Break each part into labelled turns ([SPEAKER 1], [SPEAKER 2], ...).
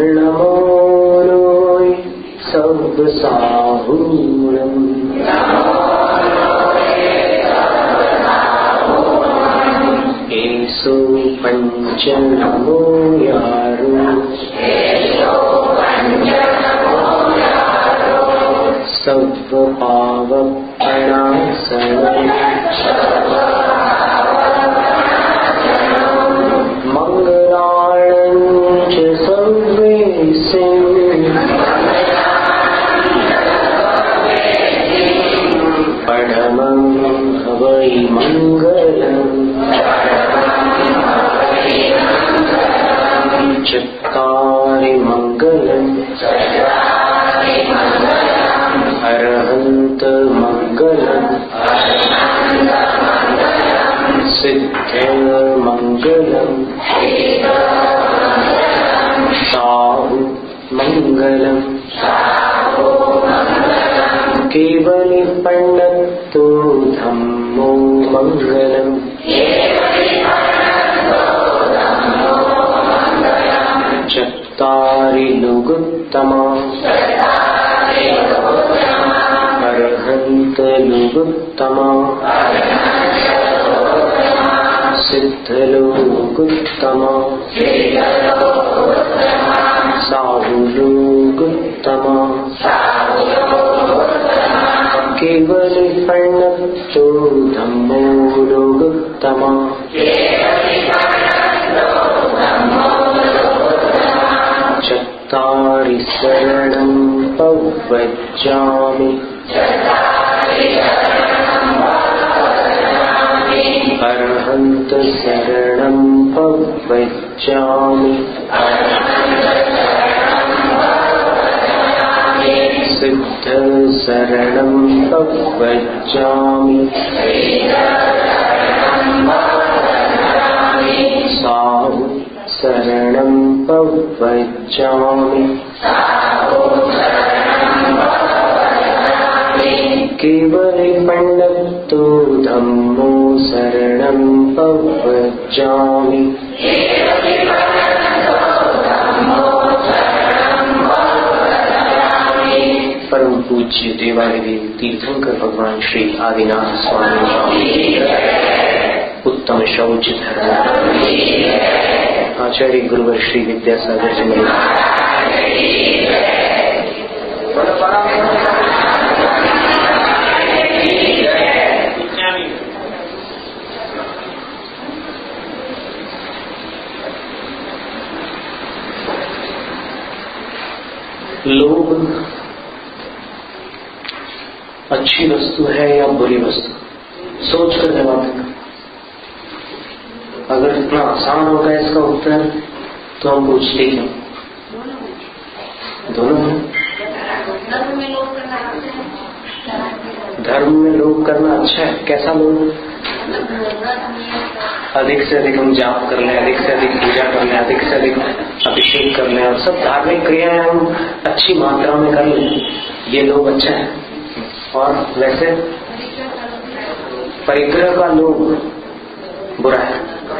[SPEAKER 1] नमो सब साहूरम एसो पंच नमो यारो सब पाव प्रणासनम मंगलाणं च सर्वेसिं परमं हवै मंगलम् चत्वारि मंगलम् अरहन्त मंगलम् सिद्धिर्मंगलम् साहु मंगलम् केवली पंडितो धम्मो मंगलम् चत्तारि लुगुत्तमा अरहन्त लुगुत्तमा सिद्धलोगुत्तमा साहुलोगुत्तमा केवली पंडितो धम्मो लोगुत्तमा चत्तारि शरणं पवज्जामि अरहन्त शरणं पवज्जामि सिद्ध शरणं पवज्जामि साहु शरणं पवज्जामि केवली पंडितो धम्मो शरणं पवज्जामि परम पूज्य देवालय तीर्थंकर भगवान श्री आदिनाथ स्वामी उत्तम शौच धर्म आचार्य गुरुवर श्री विद्यासागर जी लोभ अच्छी वस्तु है या बुरी वस्तु सोच कर जवाब देना। अगर इतना आसान होगा इसका उत्तर तो हम पूछते क्यों? दोनों हैं। धर्म में लोभ करना अच्छा है। कैसा लोभ? अधिक से अधिक हम जाप कर लें, अधिक से अधिक पूजा कर लें, अधिक से अधिक अभिषेक कर लें और सब धार्मिक क्रियाएं हम अच्छी मात्रा में कर लें, ये लोभ अच्छा है। और वैसे परिग्रह का लोभ बुरा है।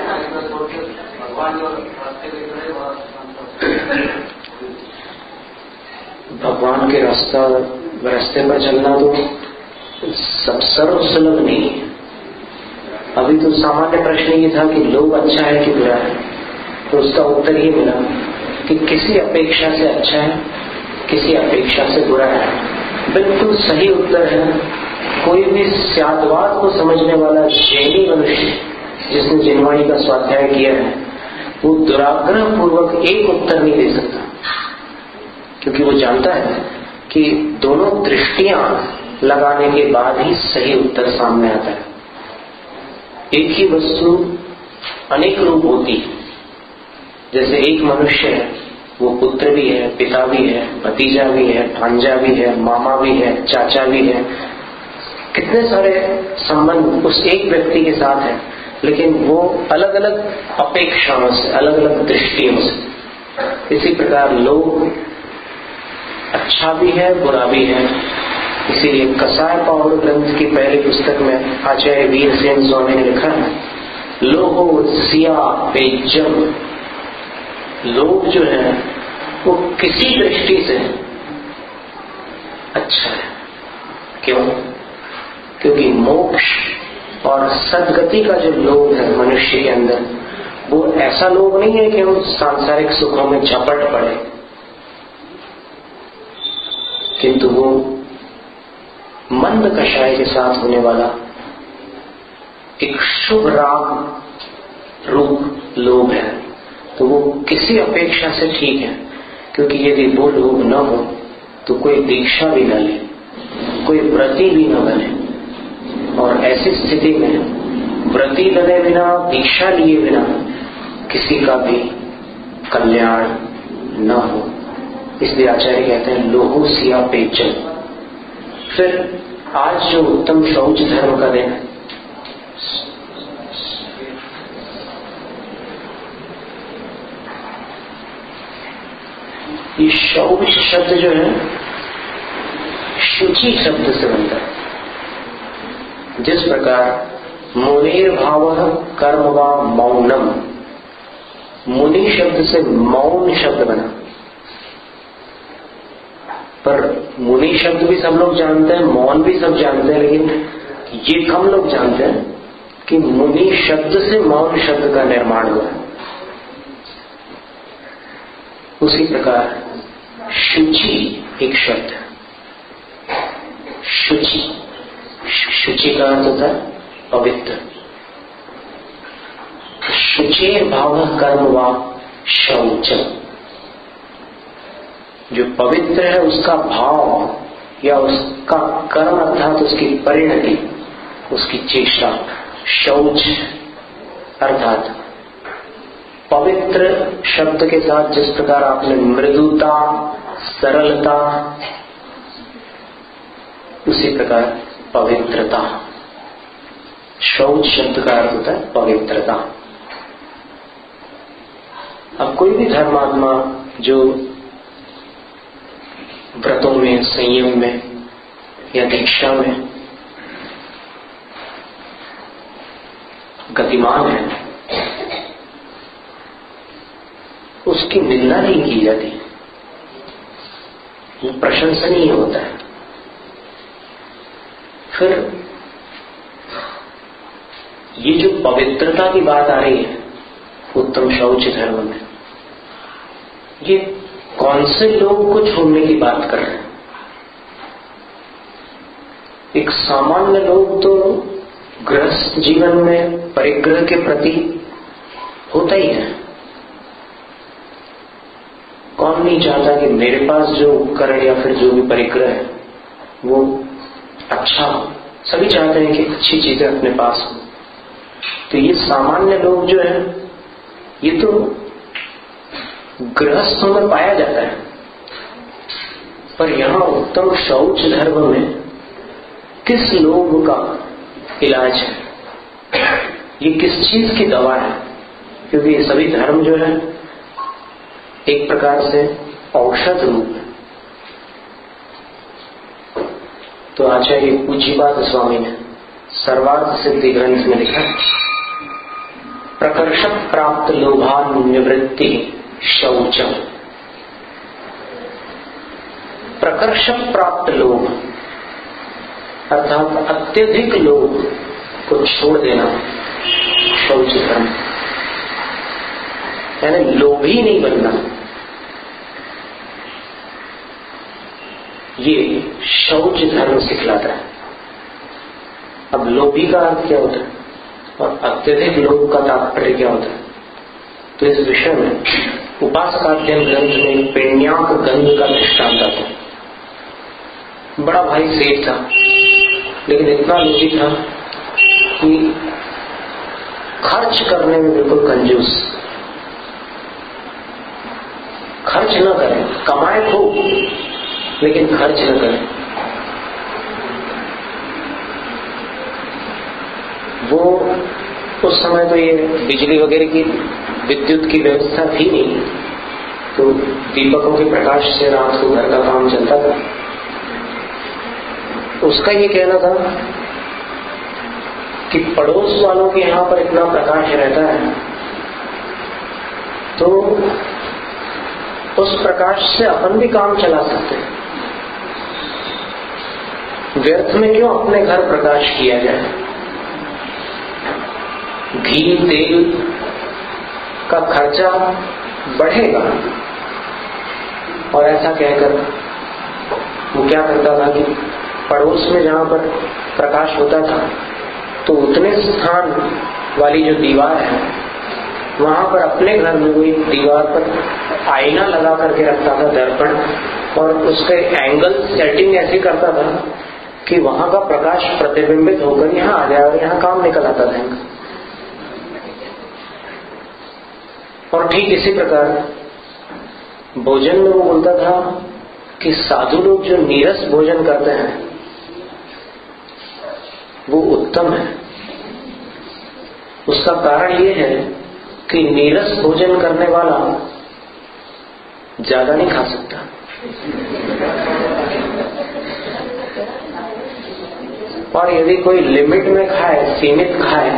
[SPEAKER 1] भगवान के रास्ते पर चलना तो सब सर्व सुलभ नहीं है। अभी तो सामान्य प्रश्न ये था कि लोभ अच्छा है कि बुरा है, तो उसका उत्तर ये मिला कि किसी अपेक्षा से अच्छा है, किसी अपेक्षा से बुरा है। बिल्कुल सही उत्तर है। कोई भी स्यादवाद को समझने वाला जैनी मनुष्य जिसने जिनवाणी का स्वाध्याय किया है वो दुराग्रह पूर्वक एक उत्तर नहीं दे सकता, क्योंकि वो जानता है कि दोनों दृष्टियां लगाने के बाद ही सही उत्तर सामने आता है। एक ही वस्तु अनेक रूप होती है। जैसे एक मनुष्य है, वो पुत्र भी है, पिता भी है, भतीजा भी है, भांजा भी है, मामा भी है, चाचा भी है। कितने सारे संबंध उस एक व्यक्ति के साथ है, लेकिन वो अलग अलग अपेक्षाओं से, अलग अलग दृष्टियों से। इसी प्रकार लोग अच्छा भी है, बुरा भी है। इसीलिए कसाय पावड़ ग्रंथ की पहली पुस्तक में आचार्य वीरसेन स्वामी ने लिखा है, लोहो सिया पेजम। लोभ जो है वो किसी दृष्टि से अच्छा है। क्यों? क्योंकि मोक्ष और सद्गति का जो लोभ है मनुष्य के अंदर, वो ऐसा लोभ नहीं है कि हम सांसारिक सुखों में झपट पड़े, किंतु वो मंद कषाय के साथ होने वाला एक शुभ राग रूप लोभ है। तो वो किसी अपेक्षा से ठीक है, क्योंकि यदि वो लोभ न हो तो कोई दीक्षा भी न ले, कोई व्रती भी न बने, और ऐसी स्थिति में व्रती बने बिना, दीक्षा लिए बिना किसी का भी कल्याण न हो। इसलिए आचार्य कहते हैं लोहो सिया पेचन। फिर आज जो उत्तम शौच धर्म का दिन है, ये शौच शब्द जो है शुचि शब्द से बनता है। जिस प्रकार मुनिर भाव कर्म व मौनम, मुनि शब्द से मौन शब्द बना। पर मुनि शब्द भी सब लोग जानते हैं, मौन भी सब जानते हैं, लेकिन ये कम लोग जानते हैं कि मुनि शब्द से मौन शब्द का निर्माण हुआ है। उसी प्रकार शुचि एक शब्द है। शुचि, शुचि का अर्थ होता है पवित्र। शुचेर भाव कर्म व शौचम, जो पवित्र है उसका भाव या उसका कर्म अर्थात उसकी परिणति, उसकी चेष्टा। शौच अर्थात पवित्र शब्द के साथ जिस प्रकार आपने मृदुता, सरलता, उसी प्रकार पवित्रता। शौच शब्द का अर्थ होता है पवित्रता। अब कोई भी धर्मात्मा जो व्रतों में, संयम में या दीक्षा में गतिमान है, उसकी निंदा नहीं की जाती, वो प्रशंसनीय होता है। फिर ये जो पवित्रता की बात आ रही है उत्तम शौच धर्म में, ये कौन से लोग को छोड़ने की बात कर रहे हैं? एक सामान्य लोग तो गृहस्थ जीवन में परिग्रह के प्रति होता ही है। कौन नहीं चाहता कि मेरे पास जो उपकरण या फिर जो भी परिग्रह है वो अच्छा हो। सभी चाहते हैं कि अच्छी चीजें अपने पास हो। तो ये सामान्य लोग जो है ये तो गृहस्थों में पाया जाता है, पर यहां उत्तम शौच धर्म में किस लोग का इलाज है, ये किस चीज की दवा है? क्योंकि ये सभी धर्म जो है एक प्रकार से औषध रूप है। तो आचार्य पूज्यपाद स्वामी ने सर्वार्थ सिद्धि ग्रंथ में लिखा, प्रकर्ष प्राप्त लोभान निवृत्ति शौचम। प्रकर्ष प्राप्त लोभ अर्थात अत्यधिक लोभ को छोड़ देना शौच धर्म, यानी लोभी नहीं बनना, ये शौच धर्म सिखलाता है। अब लोभी का अर्थ क्या होता है और अत्यधिक लोभ का तात्पर्य क्या होता है? तो इस विषय में उपासकाध्ययन ग्रंथ में पेण्याक गंध का दृष्टांत आता है। बड़ा भाई सेठ था, लेकिन इतना लोभी था कि खर्च करने में बिल्कुल कंजूस। खर्च न करें, कमाए खूब लेकिन खर्च न करें। वो उस समय तो ये बिजली वगैरह की, विद्युत की व्यवस्था थी नहीं, तो दीपकों के प्रकाश से रात को घर का काम चलता था। उसका ये कहना था कि पड़ोस वालों के यहां पर इतना प्रकाश रहता है तो उस प्रकाश से अपन भी काम चला सकते हैं। व्यर्थ में क्यों अपने घर प्रकाश किया जाए? घी तेल का खर्चा बढ़ेगा। और ऐसा कहकर वो क्या करता था कि पड़ोस में जहां पर प्रकाश होता था तो उतने स्थान वाली जो दीवार है वहां पर अपने घर में कोई दीवार पर आईना लगा करके रखता था, दर्पण, और उसके एंगल सेटिंग ऐसी करता था कि वहां का प्रकाश प्रतिबिंबित होकर यहाँ आ जाए और यहाँ काम निकल आता था। और ठीक इसी प्रकार भोजन में वो बोलता था कि साधु लोग जो नीरस भोजन करते हैं वो उत्तम है। उसका कारण ये है कि नीरस भोजन करने वाला ज्यादा नहीं खा सकता। और यदि कोई लिमिट में खाए, सीमित खाए,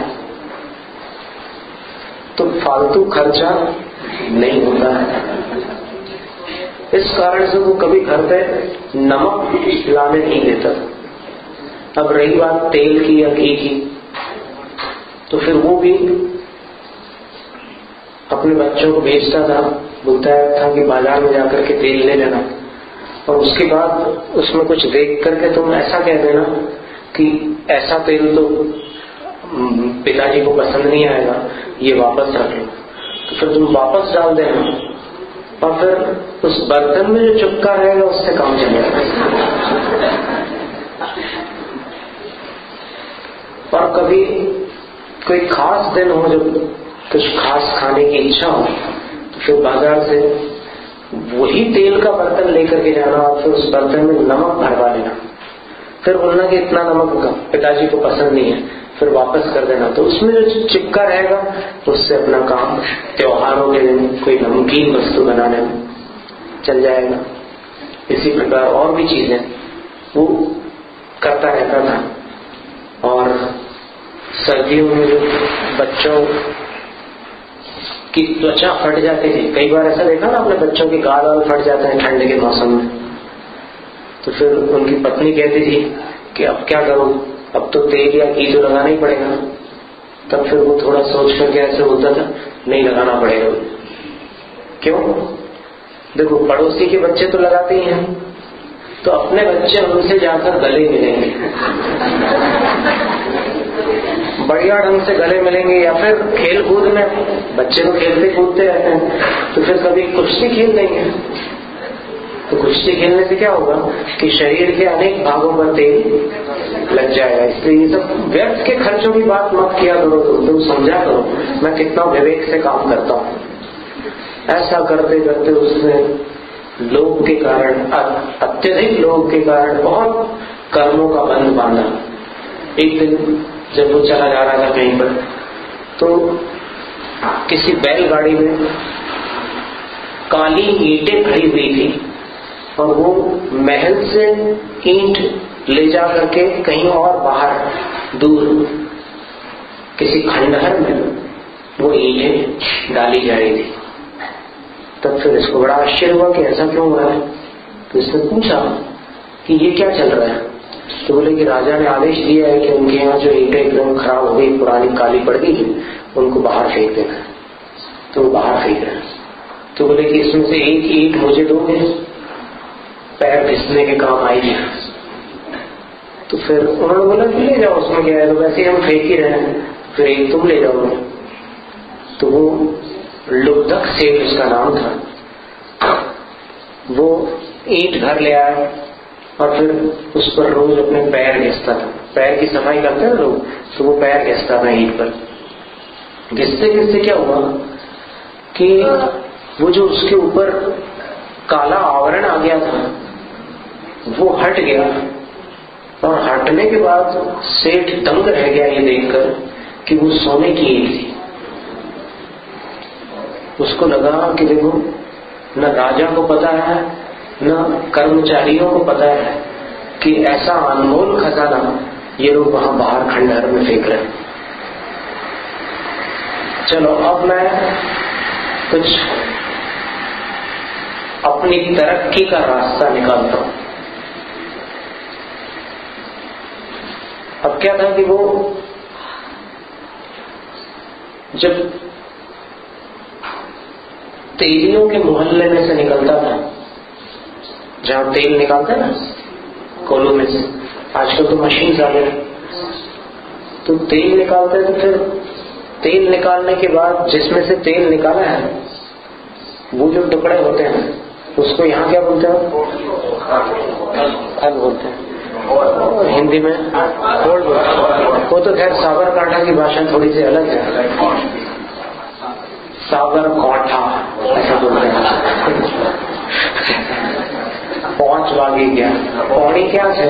[SPEAKER 1] तो फालतू खर्चा नहीं होता है। इस कारण से वो कभी घर पे नमक लाने नहीं देता। अब रही बात तेल की या घी की, तो फिर वो भी अपने बच्चों को भेजता था, बोलता था कि बाजार में जाकर के तेल ले लेना और उसके बाद उसमें कुछ देख करके तुम ऐसा कह देना कि ऐसा तेल तो पिताजी को पसंद नहीं आएगा, ये वापस रख लो। तो फिर तुम वापस डाल देना और फिर उस बर्तन में जो चुपका रहेगा उससे काम चलेगा। और कभी कोई खास दिन हो जब कुछ खास खाने की इच्छा हो तो फिर बाजार से वही तेल का बर्तन लेकर के जाना और फिर उस बर्तन में नमक भरवा लेना, फिर बोलना कि इतना नमक पिताजी को पसंद नहीं है, फिर वापस कर देना। तो उसमें जो चिपका रहेगा उससे अपना काम त्योहारों के दिन कोई नमकीन वस्तु बनाने में चल जाएगा। इसी प्रकार और भी चीजें वो करता रहता था। और सर्दियों में जो बच्चों की त्वचा फट जाती थी, कई बार ऐसा देखा ना आपने, बच्चों के गाल वाल फट जाते हैं ठंड के मौसम में, तो फिर उनकी पत्नी कहती थी कि अब क्या करूं, अब तो तेल या घी तो लगाना ही पड़ेगा। तब फिर वो थोड़ा सोच करके ऐसे होता था, नहीं लगाना पड़ेगा। क्यों? देखो, पड़ोसी के बच्चे तो लगाते ही हैं, तो अपने बच्चे उनसे जाकर गले मिलेंगे, बढ़िया ढंग से गले मिलेंगे। या फिर खेल कूद में, बच्चे तो खेलते कूदते रहते हैं, तो फिर कभी कुश्ती खेल लेंगे। तो कुश्ती खेलने से क्या होगा कि शरीर के अनेक भागों पर तेल लग जाएगा। इसलिए ये सब व्यर्थ के खर्चों की बात मत किया करो, तुम समझा करो मैं कितना विवेक से काम करता हूँ। ऐसा करते करते उसने लोभ के कारण, अत्यधिक लोभ के कारण बहुत कर्मों का बंध बांधा। एक दिन जब वो चला जा रहा था कहीं पर, तो किसी बैलगाड़ी में काली ईंटें खड़ी हुई थी और वो महल से ईंट ले जा करके कहीं और बाहर दूर किसी खंडहर में वो ईंटें डाली जा रही थी। तब फिर इसको बड़ा आश्चर्य हुआ कि ऐसा क्यों हो रहा है। तो इसने पूछा कि ये क्या चल रहा है। तो बोले कि राजा ने आदेश दिया है कि उनके यहाँ जो ईंटें एकदम खराब हो गई, पुरानी काली पड़ गई, उनको बाहर फेंक देना है। तो वो बाहर फेंक रहे हैं। तो बोले कि इसमें से एक ईंट मुझे दोगे, पैर घिसने के काम आएगी। तो फिर उन्होंने बोला कि ले जाओ, उसमें क्या है, तो वैसे हम फेंक ही रहे हैं, फिर एक तुम ले जाओगे। तो वो लुब्धक सेठ उसका नाम था, वो ईंट घर ले आया और फिर उस पर रोज अपने पैर घिसता था। पैर की सफाई करते हैं लोग, तो वो पैर घिसता था ईंट पर। घिसते घिसते क्या हुआ कि वो जो उसके ऊपर काला आवरण आ गया था वो हट गया, और हटने के बाद सेठ दंग रह गया ये देखकर कि वो सोने की ईंट थी। उसको लगा कि देखो, न राजा को पता है न कर्मचारियों को पता है कि ऐसा अनमोल खजाना ये लोग वहां बाहर खंडहर में फेंक रहे हैं। चलो अब मैं कुछ अपनी तरक्की का रास्ता निकालता हूं। अब क्या था कि वो जब तेलियों के मोहल्ले में से निकलता था, जहां तेल निकालते हैं ना कोलों में से, आजकल तो मशीन आ गए, तो तेल निकालते हैं, तो फिर तेल निकालने के बाद जिसमें से तेल निकाला है वो जो टुकड़े होते हैं उसको यहाँ क्या बोलते हैं? खल बोलते हैं, और हिंदी में खोल बोलते हैं। वो तो खैर साबरकांठा की भाषा थोड़ी सी अलग है, साबरकांठा ऐसा बोलते हैं। पहुंच वागी क्या, पौड़ी क्या है,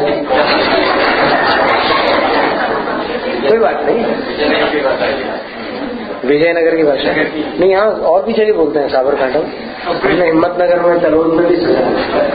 [SPEAKER 1] कोई बात नहीं, विजयनगर की भाषा नहीं, यहाँ और भी जगह बोलते हैं साबरकांठा। हमने हिम्मतनगर में, तलोद में भी सुना।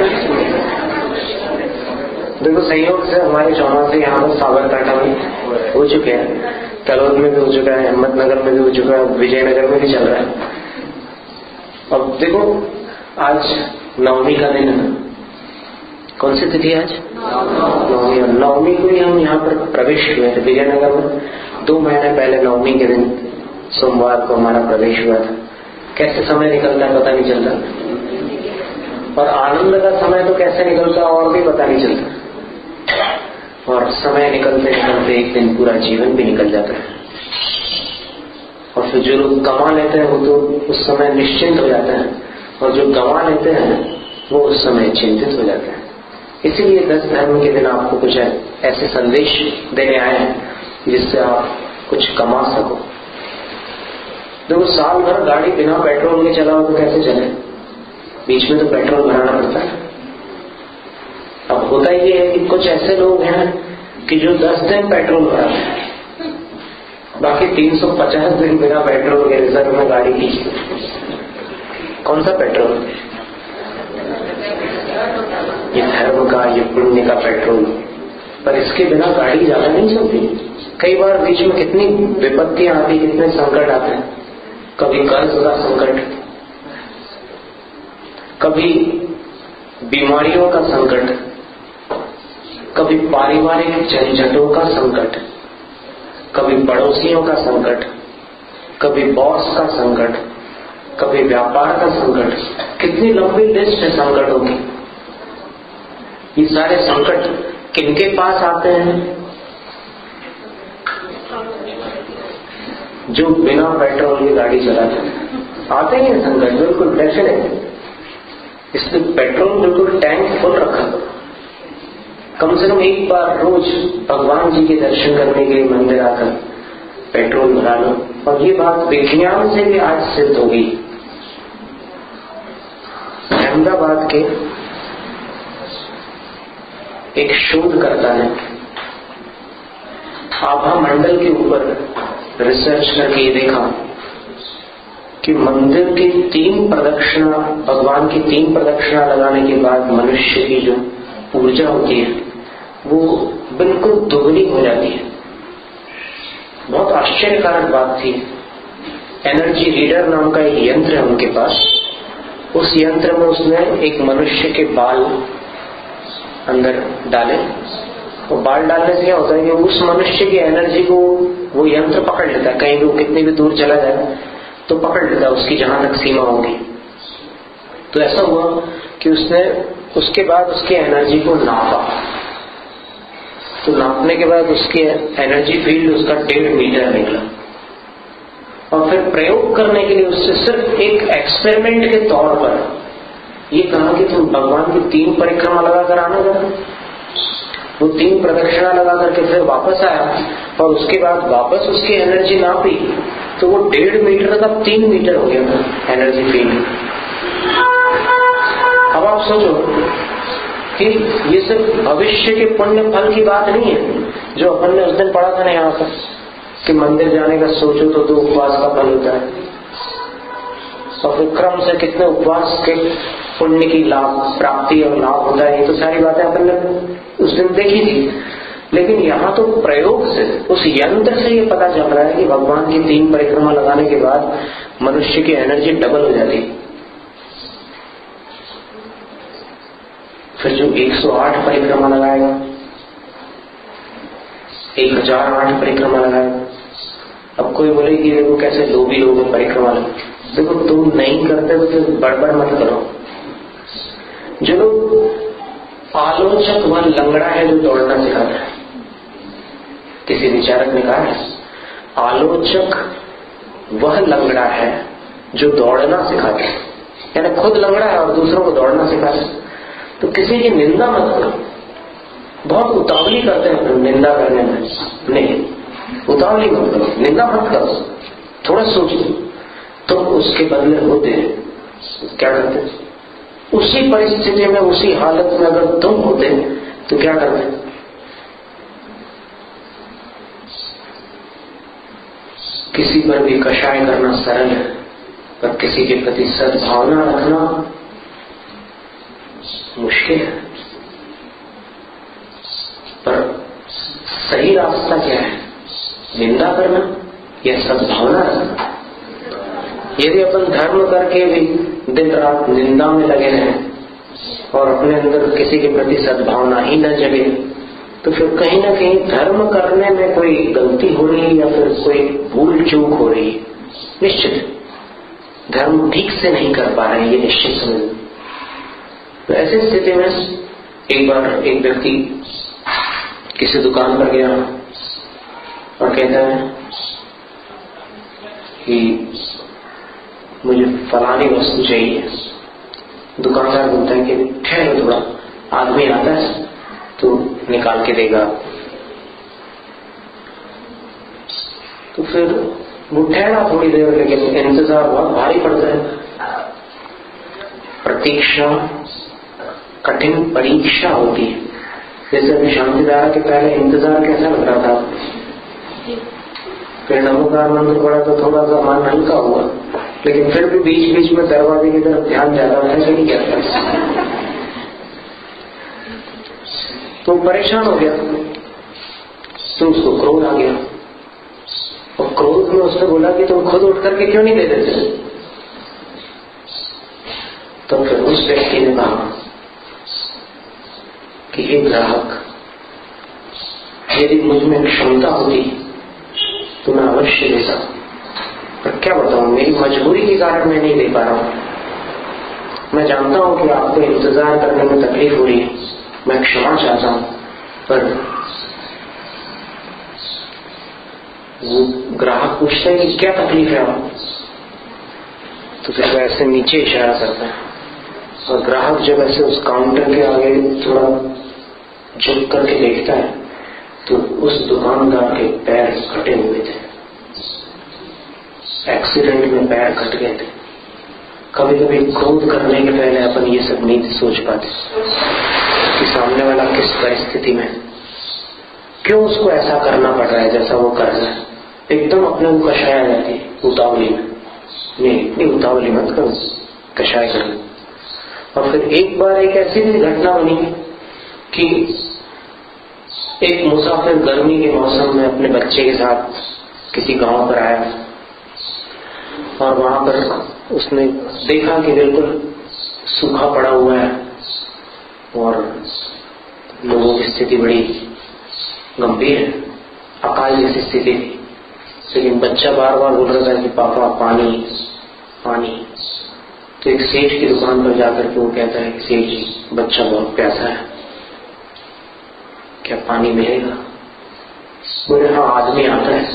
[SPEAKER 1] देखो संयोग से हमारे चौमा से यहाँ पर साबरकांठा में हो चुके हैं, तलोद में भी हो चुका है, हिम्मतनगर में भी हो चुका है, विजयनगर में भी चल रहा है। अब देखो आज नवमी का दिन है, कौन सी तिथि आज? नवमी। नवमी को ही हम यहाँ पर प्रवेश हुए थे विजयनगर में। 2 महीने पहले नवमी के दिन सोमवार को हमारा प्रवेश हुआ था। कैसे समय निकलता है पता नहीं चलता, और आनंद का समय तो कैसे निकलता और भी पता नहीं चलता। और समय निकलते निकलते एक दिन पूरा जीवन भी निकल जाता है, और फिर जो लोग कमा लेते हैं वो तो उस समय निश्चिंत हो जाते हैं, और जो गंवा लेते हैं वो उस समय चिंतित हो जाते हैं। इसीलिए 10 धर्म के दिन आपको कुछ ऐसे संदेश देने आए हैं जिससे आप कुछ कमा सको। देखो साल भर गाड़ी बिना पेट्रोल के चलाओ तो कैसे चले, बीच में तो पेट्रोल भराना पड़ता है। अब होता ये है कि कुछ ऐसे लोग हैं कि जो 10 दिन पेट्रोल भराते हैं, बाकी 350 दिन बिना पेट्रोल के रिजर्व में गाड़ी खींचते। कौन सा पेट्रोल? ये धर्म का, ये पुण्य का पेट्रोल। पर इसके बिना गाड़ी ज्यादा नहीं चलती। कई बार बीच में कितनी विपत्तियां आती, कितने संकट आते हैं। कभी कर्ज का संकट, कभी बीमारियों का संकट, कभी पारिवारिक झंझटों का संकट, कभी पड़ोसियों का संकट, कभी बॉस का संकट, कभी व्यापार का संकट। कितनी लंबी लिस्ट है संकटों की। ये सारे संकट किनके पास आते हैं? जो बिना पेट्रोल की गाड़ी चलाते हैं। आते ही हैं संकट, बिल्कुल डेफिनेट। इसलिए पेट्रोल बिल्कुल टैंक फुल रखा, कम से कम एक बार रोज भगवान जी के दर्शन करने के लिए मंदिर आकर पेट्रोल भरा लो। और ये बात विज्ञान से भी आज सिद्ध हो गई। अहमदाबाद के एक शोधकर्ता ने आभा मंडल के ऊपर रिसर्च करके ये देखा कि मंदिर की 3 प्रदक्षिणा, भगवान की 3 प्रदक्षिणा लगाने के बाद मनुष्य की जो ऊर्जा होती है वो बिल्कुल दोगुनी हो जाती है। बहुत आश्चर्यकारक बात थी। एनर्जी रीडर नाम का एक यंत्र है उनके पास। उस यंत्र में उसने एक मनुष्य के बाल अंदर डाले, और बाल डालने से क्या होता है कि उस मनुष्य की एनर्जी को वो यंत्र पकड़ लेता है। कहीं भी वो कितनी भी दूर चला जाए तो पकड़ लेता है, उसकी जहां तक सीमा होगी। तो ऐसा हुआ कि उसने उसके बाद उसकी एनर्जी को नापा। तो नापने के बाद उसकी एनर्जी फील्ड उसका 1.5 मीटर निकला। और फिर प्रयोग करने के लिए उससे सिर्फ एक एक्सपेरिमेंट के तौर पर ये कहा कि तुम भगवान की 3 परिक्रमा लगाकर आना जरा। वो 3 प्रदक्षिणा लगा करके फिर वापस आया, और उसके बाद वापस उसकी एनर्जी नापी तो वो 1.5 मीटर का 3 मीटर हो गया था एनर्जी फील्ड। अब आप सोचो कि ये सिर्फ भविष्य के पुण्य फल की बात नहीं है जो अपन ने उस दिन पढ़ा था ना यहाँ पर कि मंदिर जाने का सोचो तो 2 उपवास का फल होता है, और फिर क्रम से कितने उपवास के पुण्य की लाभ प्राप्ति और लाभ होता है। ये तो सारी बातें अपन ने उस दिन देखी थी। लेकिन यहाँ तो प्रयोग से, उस यंत्र से ये पता चल रहा है कि भगवान की 3 परिक्रमा लगाने के बाद मनुष्य की एनर्जी डबल हो जाती है। फिर जो 108 परिक्रमा लगाएगा, 1008 परिक्रमा लगाएगा। अब कोई बोले कि देखो कैसे लोभी लोग हैं परिक्रमा लगा, देखो तुम नहीं करते तो फिर बड़बड़ मत करो। जो लोग आलोचक वह लंगड़ा है जो दौड़ना सिखाता है। किसी विचारक ने कहा है आलोचक वह लंगड़ा है जो दौड़ना सिखाता है, यानी खुद लंगड़ा है और दूसरों को दौड़ना सिखाता है। तो किसी की निंदा मत करो। बहुत उतावली करते हैं निंदा करने में, नहीं उतावली मत करो, निंदा मत करो, थोड़ा सोच लो। तो उसके बदले होते हैं क्या करते? उसी परिस्थिति में उसी हालत में अगर तुम होते तो क्या करते? किसी पर भी कषाय करना सरल है, पर किसी के प्रति सद्भावना रखना मुश्किल है। पर सही रास्ता क्या है? निंदा करना या सद्भावना रखना? यदि अपन धर्म करके भी दिन रात निंदा में लगे रहें और अपने अंदर किसी के प्रति सद्भावना ही न जगे, तो फिर कहीं ना कहीं धर्म करने में कोई गलती हो रही है या फिर कोई भूल चूक हो रही है। निश्चित धर्म ठीक से नहीं कर पा रहे हैं, ये निश्चित समझ। तो ऐसी स्थिति में एक बार एक व्यक्ति किसी दुकान पर गया और कहता है कि मुझे फलानी वस्तु चाहिए। दुकानदार बोलता है कि ठहरो थोड़ा, आदमी आता है तो निकाल के देगा। तो फिर वो ठहरा थोड़ी देर, लेकिन इंतजार बहुत भारी पड़ता है। प्रतीक्षा कठिन परीक्षा होती है। जैसे अभी शांतिधारा के पहले इंतजार कैसा लग रहा था, फिर नमोकार मंत्र पड़ा तो थोड़ा सा मन हल्का हुआ, लेकिन फिर भी बीच बीच में दरवाजे की तरफ ध्यान ज्यादा था कि नहीं क्या, तो परेशान हो गया। तो उसको क्रोध आ गया और क्रोध में उसने बोला कि तुम खुद उठ करके क्यों नहीं दे देते? तो फिर उस व्यक्ति ने कहा कि हे ग्राहक, यदि मुझ में क्षमता होती तो मैं अवश्य देता, पर क्या बताऊं, मेरी मजबूरी के कारण मैं नहीं दे पा रहा हूं। मैं जानता हूं कि आपको इंतजार करने में तकलीफ हो रही है, मैं क्षमा चाहता हूं, पर वो ग्राहक पूछता है कि क्या तकलीफ है आप? तो फिर ऐसे नीचे इशारा करता है और ग्राहक जब ऐसे उस काउंटर के आगे थोड़ा झुक करके देखता है तो उस दुकानदार के पैर कटे हुए थे, एक्सीडेंट में पैर कट गए थे। कभी कभी क्रोध करने के पहले अपन ये सब नहीं सोच पाते कि सामने वाला किस परिस्थिति में, क्यों उसको ऐसा करना पड़ रहा है जैसा वो कर रहा है। एकदम अपने को कषाय आ जाती है उतावली में, नहीं इतनी उतावली मत करो, कषाय करो। और फिर एक बार एक ऐसी भी घटना बनी कि एक मुसाफिर गर्मी के मौसम में अपने बच्चे के साथ किसी गांव पर आया और वहां पर उसने देखा कि बिल्कुल सूखा पड़ा हुआ है और लोगों की स्थिति बड़ी गंभीर है, अकाल जैसी स्थिति थी। लेकिन बच्चा बार बार बोल रहा था कि पापा पानी पानी। तो एक सेठ की दुकान पर जाकर के वो कहता है कि सेठ जी, बच्चा बहुत प्यासा है, क्या पानी मिलेगा? बोले हाँ, आदमी आता है।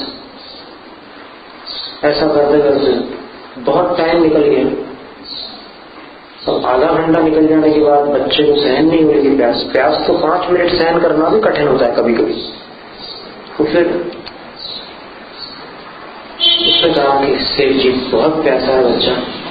[SPEAKER 1] ऐसा करते करते बहुत टाइम निकल गया। अब आधा घंटा निकल जाने के बाद बच्चे को सहन नहीं हो रही प्यास तो 5 मिनट सहन करना भी कठिन होता है कभी कभी। तो फिर उसने कहा कि सेठ जी बहुत प्यासा है बच्चा।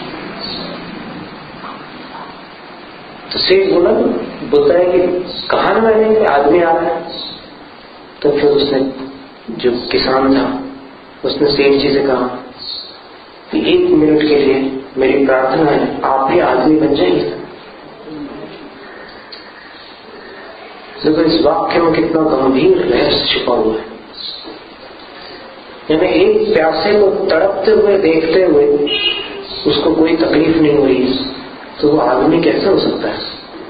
[SPEAKER 1] तो सेठ बोलता है कि कहा ना मैंने कि आदमी आ रहा है। तो फिर उसने, जो किसान था, उसने सेठ जी से कहा कि 1 मिनट के लिए मेरी प्रार्थना है, आप भी आदमी बन जाइए। देखो इस वाक्य में कितना गंभीर रहस्य छुपा हुआ है। यानी एक प्यासे को तड़पते हुए देखते हुए उसको कोई तकलीफ नहीं हो रही, तो वो आदमी कैसे हो सकता है?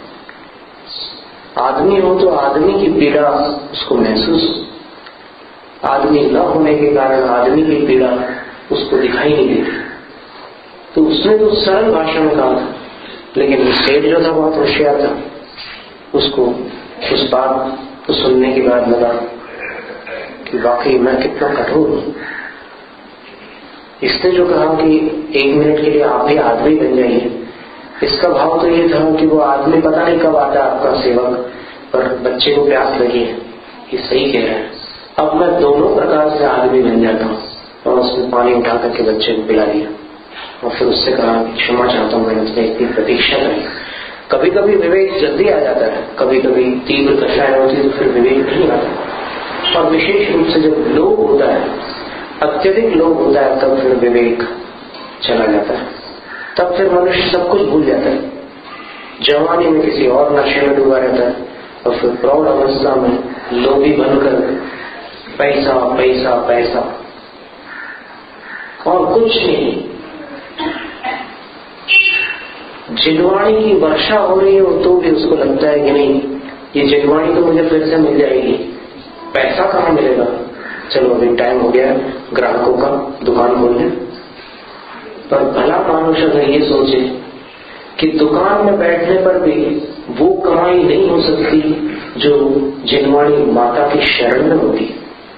[SPEAKER 1] आदमी हो तो आदमी की पीड़ा उसको महसूस हो। आदमी न होने के कारण आदमी की पीड़ा उसको दिखाई नहीं देती। तो उसने तो सरल भाषा में कहा था, लेकिन सेठ जो था बहुत होशियार था। उसको उस बात को सुनने के बाद लगा कि वाकई मैं कितना कठोर हूं। इसने जो कहा कि 1 मिनट के लिए आप ही आदमी बन जाइए, इसका भाव तो ये था कि वो आदमी पता नहीं कब आता है आपका सेवक, पर बच्चे को प्यास लगी है, ये सही कह रहा है, अब मैं दोनों प्रकार से आदमी बन जाता हूँ। और उसने पानी उठा करके बच्चे को पिला दिया और फिर उससे कहा क्षमा चाहता हूँ, मैंने उसने इतनी प्रतीक्षा करी। कभी कभी विवेक जल्दी आ जाता है, कभी कभी तीव्र कषाय होती है तो फिर विवेक नहीं आता। और विशेष रूप से जब लोभ होता है, अत्यधिक लोभ होता है, तब फिर विवेक चला जाता है। तब फिर मनुष्य सब कुछ भूल जाता है। जवानी में किसी और नशे में डूबा रहता है और फिर प्रौढ़ अवस्था में लोभी बनकर पैसा पैसा पैसा और कुछ नहीं। जिनवाणी की वर्षा हो रही हो तो भी उसको लगता है कि नहीं, ये जिनवाणी तो मुझे फिर से मिल जाएगी, पैसा कहाँ मिलेगा, चलो अभी टाइम हो गया है ग्राहकों का दुकान खोलने। पर भला मानुष अगर ये सोचे कि दुकान में बैठने पर भी वो कमाई नहीं हो सकती जो जिनवाणी माता की शरण में होती।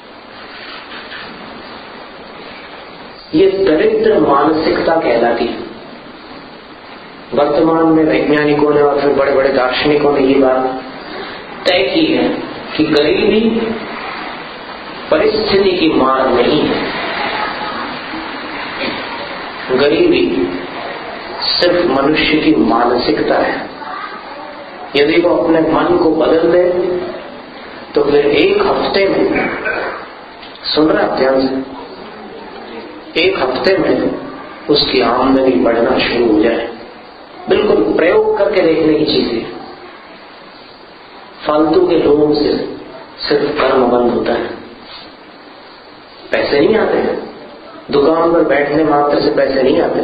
[SPEAKER 1] ये दरिद्र मानसिकता कहलाती है। वर्तमान में वैज्ञानिकों ने और फिर बड़े बड़े दार्शनिकों ने ये बात तय की है कि गरीबी परिस्थिति की मार नहीं है। गरीबी सिर्फ मनुष्य की मानसिकता है। यदि वो अपने मन को बदल दे तो फिर 1 हफ्ते में, सुन रहा ध्यान से, 1 हफ्ते में उसकी आमदनी बढ़ना शुरू हो जाए। बिल्कुल प्रयोग करके देखने की चीज है। फालतू के लोगों से सिर्फ कर्म बंद होता है, पैसे नहीं आते हैं। दुकान पर बैठने मात्र से पैसे नहीं आते।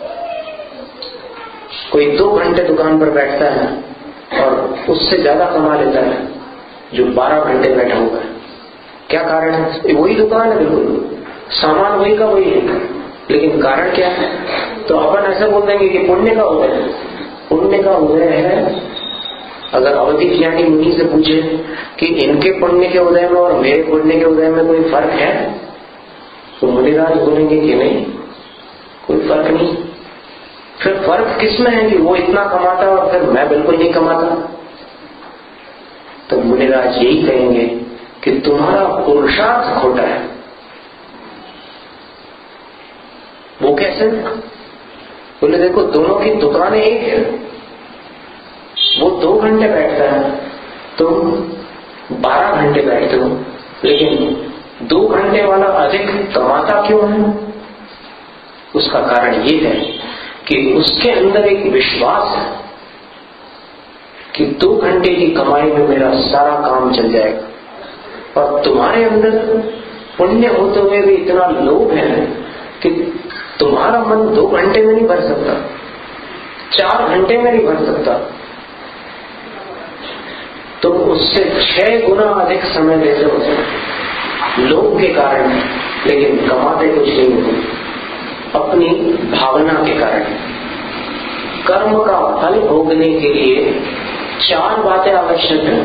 [SPEAKER 1] कोई 2 घंटे दुकान पर बैठता है और उससे ज्यादा कमा लेता है जो 12 घंटे बैठा हुआ है। क्या कारण है? वही दुकान है, बिल्कुल सामान वही का वही है, लेकिन कारण क्या है? तो अपन ऐसा बोल देंगे कि पुण्य का उदय है। पुण्य का उदय है। अगर अवधि ज्ञानी मुनि से पूछे कि इनके पुण्य के उदय में और मेरे पुण्य के उदय में कोई फर्क है, तो मुनिराज बोलेंगे कि नहीं, कोई फर्क नहीं। फिर फर्क किसमें है कि वो इतना कमाता और फिर मैं बिल्कुल नहीं कमाता? तो मुनिराज यही कहेंगे कि तुम्हारा पुरुषार्थ खोटा है। वो कैसे? बोले देखो, दोनों की दुकानें एक है। वो 2 घंटे बैठता है, तुम 12 घंटे बैठते हो, लेकिन 2 घंटे वाला अधिक कमाता क्यों है? उसका कारण ये है कि उसके अंदर एक विश्वास है कि 2 घंटे की कमाई में मेरा सारा काम चल जाएगा। और तुम्हारे अंदर पुण्य होते हुए भी इतना लोभ है कि तुम्हारा मन 2 घंटे में नहीं भर सकता, 4 घंटे में नहीं भर सकता। तुम उससे 6 गुना अधिक समय देते हो लोभ के कारण, लेकिन कमाते कुछ नहीं हो, अपनी भावना के कारण। कर्म का फल भोगने के लिए 4 बातें आवश्यक है।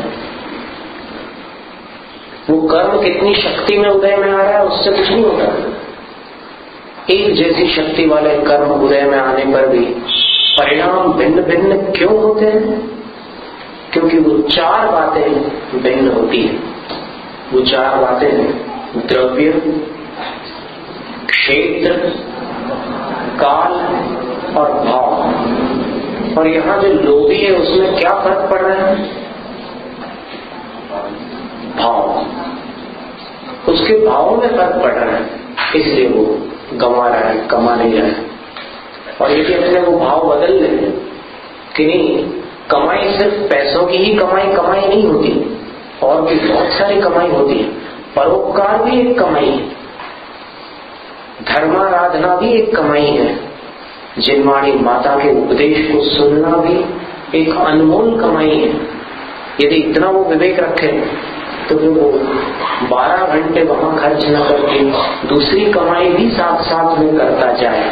[SPEAKER 1] वो कर्म कितनी शक्ति में उदय में आ रहा है उससे कुछ नहीं होता। एक जैसी शक्ति वाले कर्म उदय में आने पर भी परिणाम भिन्न भिन्न क्यों होते हैं? क्योंकि वो 4 बातें भिन्न होती हैं। वो 4 बातें हैं द्रव्य, क्षेत्र, काल और भाव। और यहाँ जो लोभी है उसमें क्या फर्क पड़ रहा है? भाव। उसके भावों में फर्क पड़ रहा है, इसलिए वो गंवा रहा है, कमा नहीं रहा है। और यदि अपने वो भाव बदल ले कि नहीं, कमाई सिर्फ पैसों की ही कमाई नहीं होती, और भी बहुत सारी कमाई होती है। परोपकार भी एक कमाई है, धर्माराधना भी एक कमाई है, जिनवाणी माता के उपदेश को सुनना भी एक अनमोल कमाई है। यदि इतना वो विवेक रखे तो फिर वो 12 घंटे वहां खर्च न करके दूसरी कमाई भी साथ साथ में करता जाए।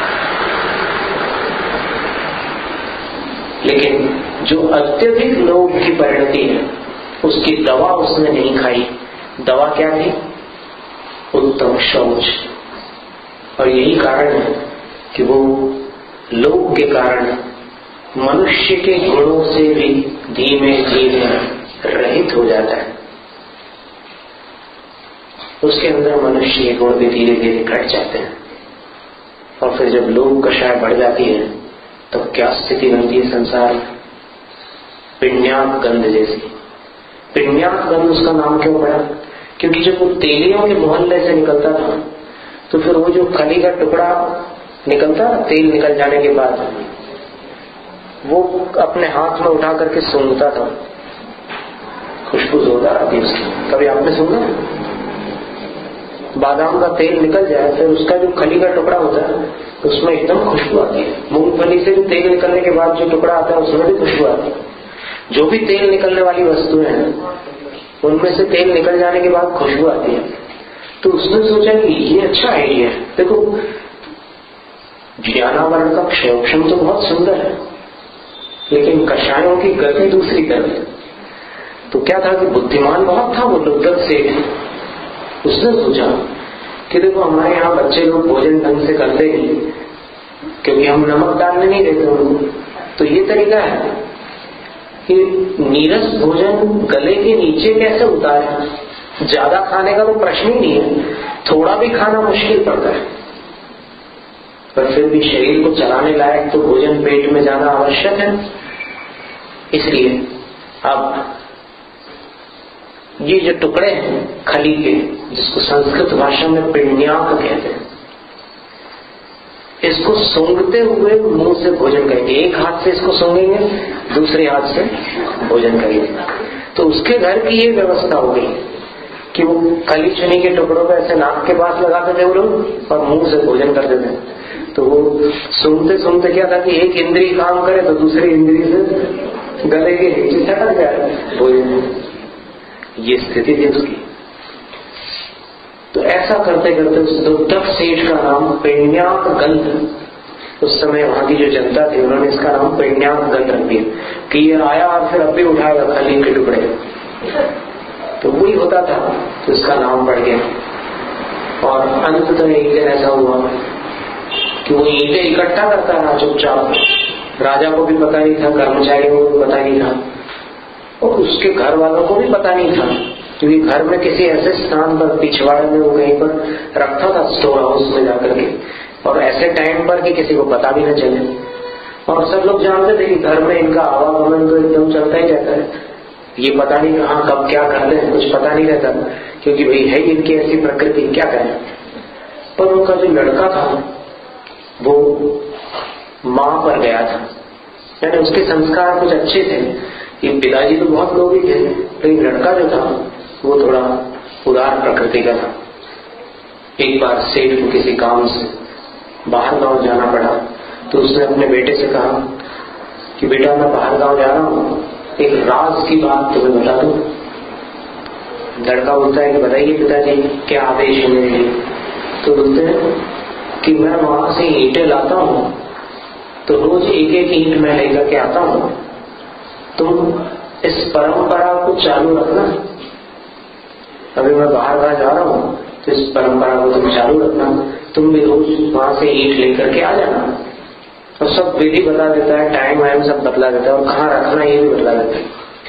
[SPEAKER 1] लेकिन जो अत्यधिक लोभ की परिणति है, उसकी दवा उसने नहीं खाई। दवा क्या थी? उत्तम शौच। और यही कारण है कि वो लोभ के कारण मनुष्य के गुणों से भी धीमे धीमे रहित हो जाता है। उसके अंदर मनुष्य के गुण भी धीरे धीरे घट जाते हैं। और फिर जब लोभ कषाय बढ़ जाती है तब तो क्या स्थिति बनती है संसार में? पिण्याक गंध जैसी। पिण्याक गंध उसका नाम क्यों पड़ा? क्योंकि जब वो तेलियों के मोहल्ले से निकलता था तो फिर वो जो खली का टुकड़ा निकलता, तेल निकल जाने के बाद वो अपने हाथ में उठा करके सूंघता था। खुशबू जोरदार आती उसकी। कभी आपने सूंघा? बादाम का तेल निकल जाए फिर उसका जो खली का टुकड़ा होता है तो उसमें एकदम खुशबू आती है। मूंगफली से भी तेल निकलने के बाद जो टुकड़ा आता है उसमें भी खुशबू आती है। जो भी तेल निकलने वाली वस्तुएं हैं उनमें से तेल निकल जाने के बाद खुशबू आती है। तो उसने सोचा कि ये अच्छा आइडिया है। देखो, ज्ञानावरण का क्षयोक्षम तो बहुत सुंदर है, लेकिन कषायों की गति दूसरी तरफ है। तो क्या था कि बुद्धिमान बहुत था वो लुब्धक से। उसने सोचा कि देखो, हमारे यहाँ बच्चे लोग भोजन ढंग से करते नहीं क्योंकि हम नमक डालने नहीं देते उनको। तो ये तरीका है कि नीरस भोजन गले के नीचे कैसे उतारे। ज्यादा खाने का तो प्रश्न ही नहीं है, थोड़ा भी खाना मुश्किल पड़ता है, पर फिर भी शरीर को चलाने लायक तो भोजन पेट में जाना आवश्यक है। इसलिए अब ये जो टुकड़े हैं खली के, जिसको संस्कृत भाषा में पिण्याक कहते हैं, इसको सूंघते हुए मुंह से भोजन करेंगे। एक हाथ से इसको सूंघेंगे, दूसरे हाथ से भोजन करेंगे। तो उसके घर की ये व्यवस्था हो गई कि वो खली चुनी के टुकड़ों को ऐसे नाक के पास लगाते थे वो लोग और मुंह से भोजन करते थे। तो वो सूंघते सूंघते क्या था कि एक इंद्री काम करे तो दूसरी इंद्री से गले के नीचे चढ़ जाए भोजन। ये स्थिति थी उसकी। तो ऐसा करते करते उस लुब्धक सेठ का नाम पिण्याक गंध, उस समय वहां की जो जनता थी उन्होंने इसका नाम पिण्याक गंध रख दिया कि ये आया और फिर अब भी उठाएगा खली के टुकड़े। तो वही होता था तो इसका नाम बढ़ गया। और अंततः एक दिन ऐसा हुआ कि वो ईंटें इकट्ठा करता रहा चुपचाप। राजा को भी पता नहीं था, कर्मचारियों को भी पता नहीं था, और उसके घर वालों को भी पता नहीं था, क्योंकि घर में किसी ऐसे स्थान पर पिछवाड़े में वो कहीं पर रखता था स्टोर हाउस में जाकर के, और ऐसे टाइम पर कि किसी को पता भी न चले। और सब लोग जानते थे कि घर में इनका आवागमन तो एकदम चलता ही रहता है। ये पता नहीं कहाँ कब क्या करते हैं, कुछ पता नहीं रहता, क्योंकि भाई है इनकी ऐसी प्रकृति, क्या करें। पर उनका जो लड़का था वो माँ पर गया था, यानी उसके संस्कार कुछ अच्छे थे। ये पिताजी तो बहुत लोग ही थे, लेकिन लड़का जो था वो थोड़ा उदार प्रकृति का था। एक बार सेठ को किसी काम से बाहर गांव जाना पड़ा, तो उसने अपने बेटे से कहा कि बेटा मैं बाहर गांव जा रहा हूँ, एक राज की बात तुम्हें बता दूं। लड़का बोलता है कि बताइए पिताजी, क्या आदेश है मेरे लिए। तो बोलते हैं कि मैं वहां से ईंटें लाता हूँ, तो रोज एक एक ईंट मैं लेकर के आता हूँ, तुम इस परंपरा को चालू रखना। अभी मैं बाहर कहाँ जा रहा हूँ तो इस परंपरा को तुम चालू रखना, तुम भी रोज वहां से ईंट लेकर के आ जाना। और सब विधि बता देता है, टाइम वाइम सब बतला देता है, और कहाँ रखना ये भी बतला देता है।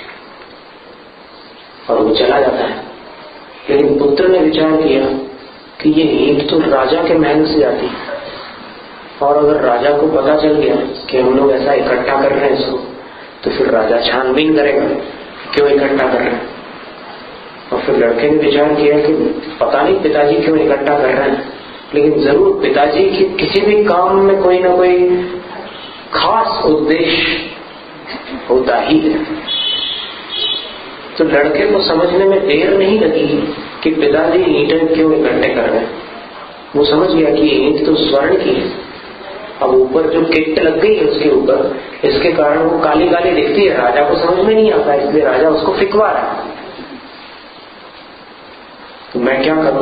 [SPEAKER 1] और वो चला जाता है। लेकिन पुत्र ने विचार किया कि ये ईंट तो राजा के महल से जाती है, और अगर राजा को पता चल गया कि हम लोग ऐसा इकट्ठा कर रहे हैं इसको, तो फिर राजा छानबीन करेगा क्यों इकट्ठा कर रहे हैं। और फिर लड़के ने विचार किया कि पता नहीं पिताजी क्यों इकट्ठा कर रहे हैं, लेकिन जरूर पिताजी के किसी भी काम में कोई ना कोई खास उद्देश्य होता ही है। तो लड़के को समझने में देर नहीं लगी कि पिताजी ईंटें क्यों इकट्ठे कर रहे हैं। वो समझ गया कि ईंट तो स्वर्ण की है, अब ऊपर जो किट लग गई है उसके ऊपर, इसके कारण वो काली काली दिखती है, राजा को समझ में नहीं आता, इसलिए राजा उसको फिकवा रहा है। तो मैं क्या करूं?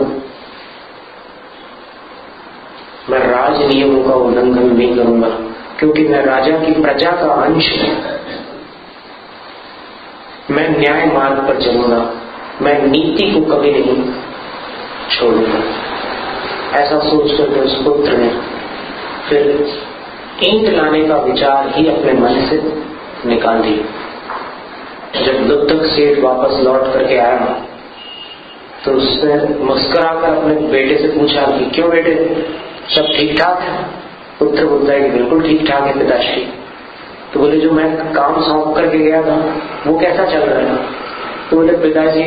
[SPEAKER 1] मैं राज नियमों का उल्लंघन नहीं करूंगा, क्योंकि मैं राजा की प्रजा का अंश हूं। मैं न्याय मार्ग पर चलूंगा, मैं नीति को कभी नहीं छोड़ूंगा। ऐसा सोच करके उस पुत्र ने फिर ईंट लाने का विचार ही अपने मन से निकाल दिया। जब लुब्धक सेठ वापस लौट करके आया तो उसने मुस्कुराकर अपने बेटे से पूछा कि क्यों बेटे, सब ठीक ठाक है? पुत्र बोलता है कि बिल्कुल ठीक ठाक है पिताश्री। तो बोले जो मैं काम सौंप करके गया था वो कैसा चल रहा है? तो बोले पिताजी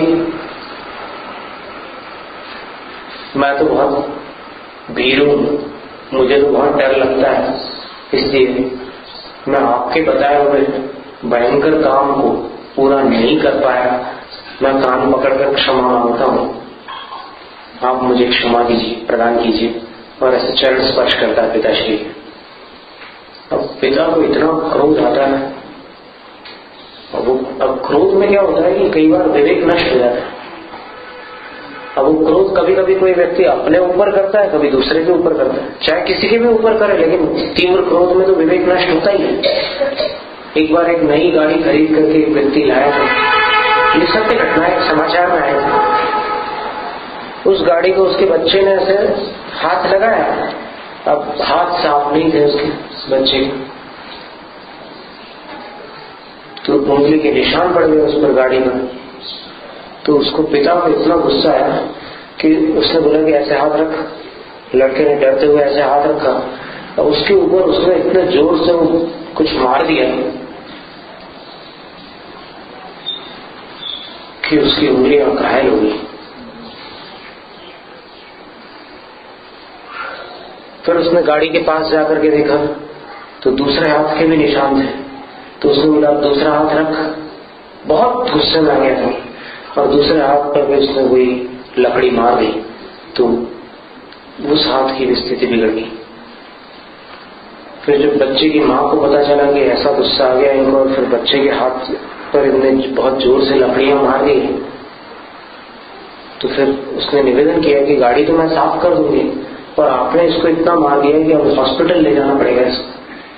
[SPEAKER 1] मैं तो बहुत भीरू हूं, मुझे तो बहुत डर लगता है, इसलिए मैं आपके बताए हुए भयंकर काम को पूरा नहीं कर पाया। मैं कान पकड़कर क्षमा मांगता हूं, आप मुझे क्षमा कीजिए, प्रदान कीजिए। और ऐसे चरण स्पर्श करता है पिताश्री। अब पिता को इतना क्रोध आता है, अब क्रोध में क्या होता है कि कई बार विवेक नष्ट हो जाता है। अब वो क्रोध कभी कभी कोई व्यक्ति अपने ऊपर करता है, कभी दूसरे के ऊपर करता है, चाहे किसी के भी ऊपर करे, लेकिन तीव्र क्रोध में तो विवेक नष्ट होता ही है। एक बार एक नई गाड़ी खरीद करके एक व्यक्ति लाया था, ये सत्य घटना एक समाचार में आया था। उस गाड़ी को उसके बच्चे ने ऐसे हाथ लगाया, अब हाथ साफ नहीं थे उसके बच्चे के, तो उंगली के निशान पड़ गए उस पर गाड़ी में। तो उसको पिता को इतना गुस्सा आया कि उसने बोला कि ऐसे हाथ रख। लड़के ने डरते हुए ऐसे हाथ रखा, और उसके ऊपर उसने इतने जोर से कुछ मार दिया कि उसकी उंगलियां घायल हो गई। फिर उसने गाड़ी के पास जाकर के देखा तो दूसरे हाथ के भी निशान थे। तो उसने बोला दूसरा हाथ रख। बहुत गुस्से में आ गया था, और दूसरे हाथ पर भी उसने वही लकड़ी मार दी, तो उस हाथ की स्थिति बिगड़ गई। फिर जब बच्चे की माँ को पता चला कि ऐसा गुस्सा आ गया इनको, और फिर बच्चे के हाथ पर इन्होंने बहुत जोर से लकड़ियां मार दी, तो फिर उसने निवेदन किया कि गाड़ी तो मैं साफ कर दूंगी, और आपने इसको इतना मार दिया कि अब हॉस्पिटल ले जाना पड़ेगा इसको।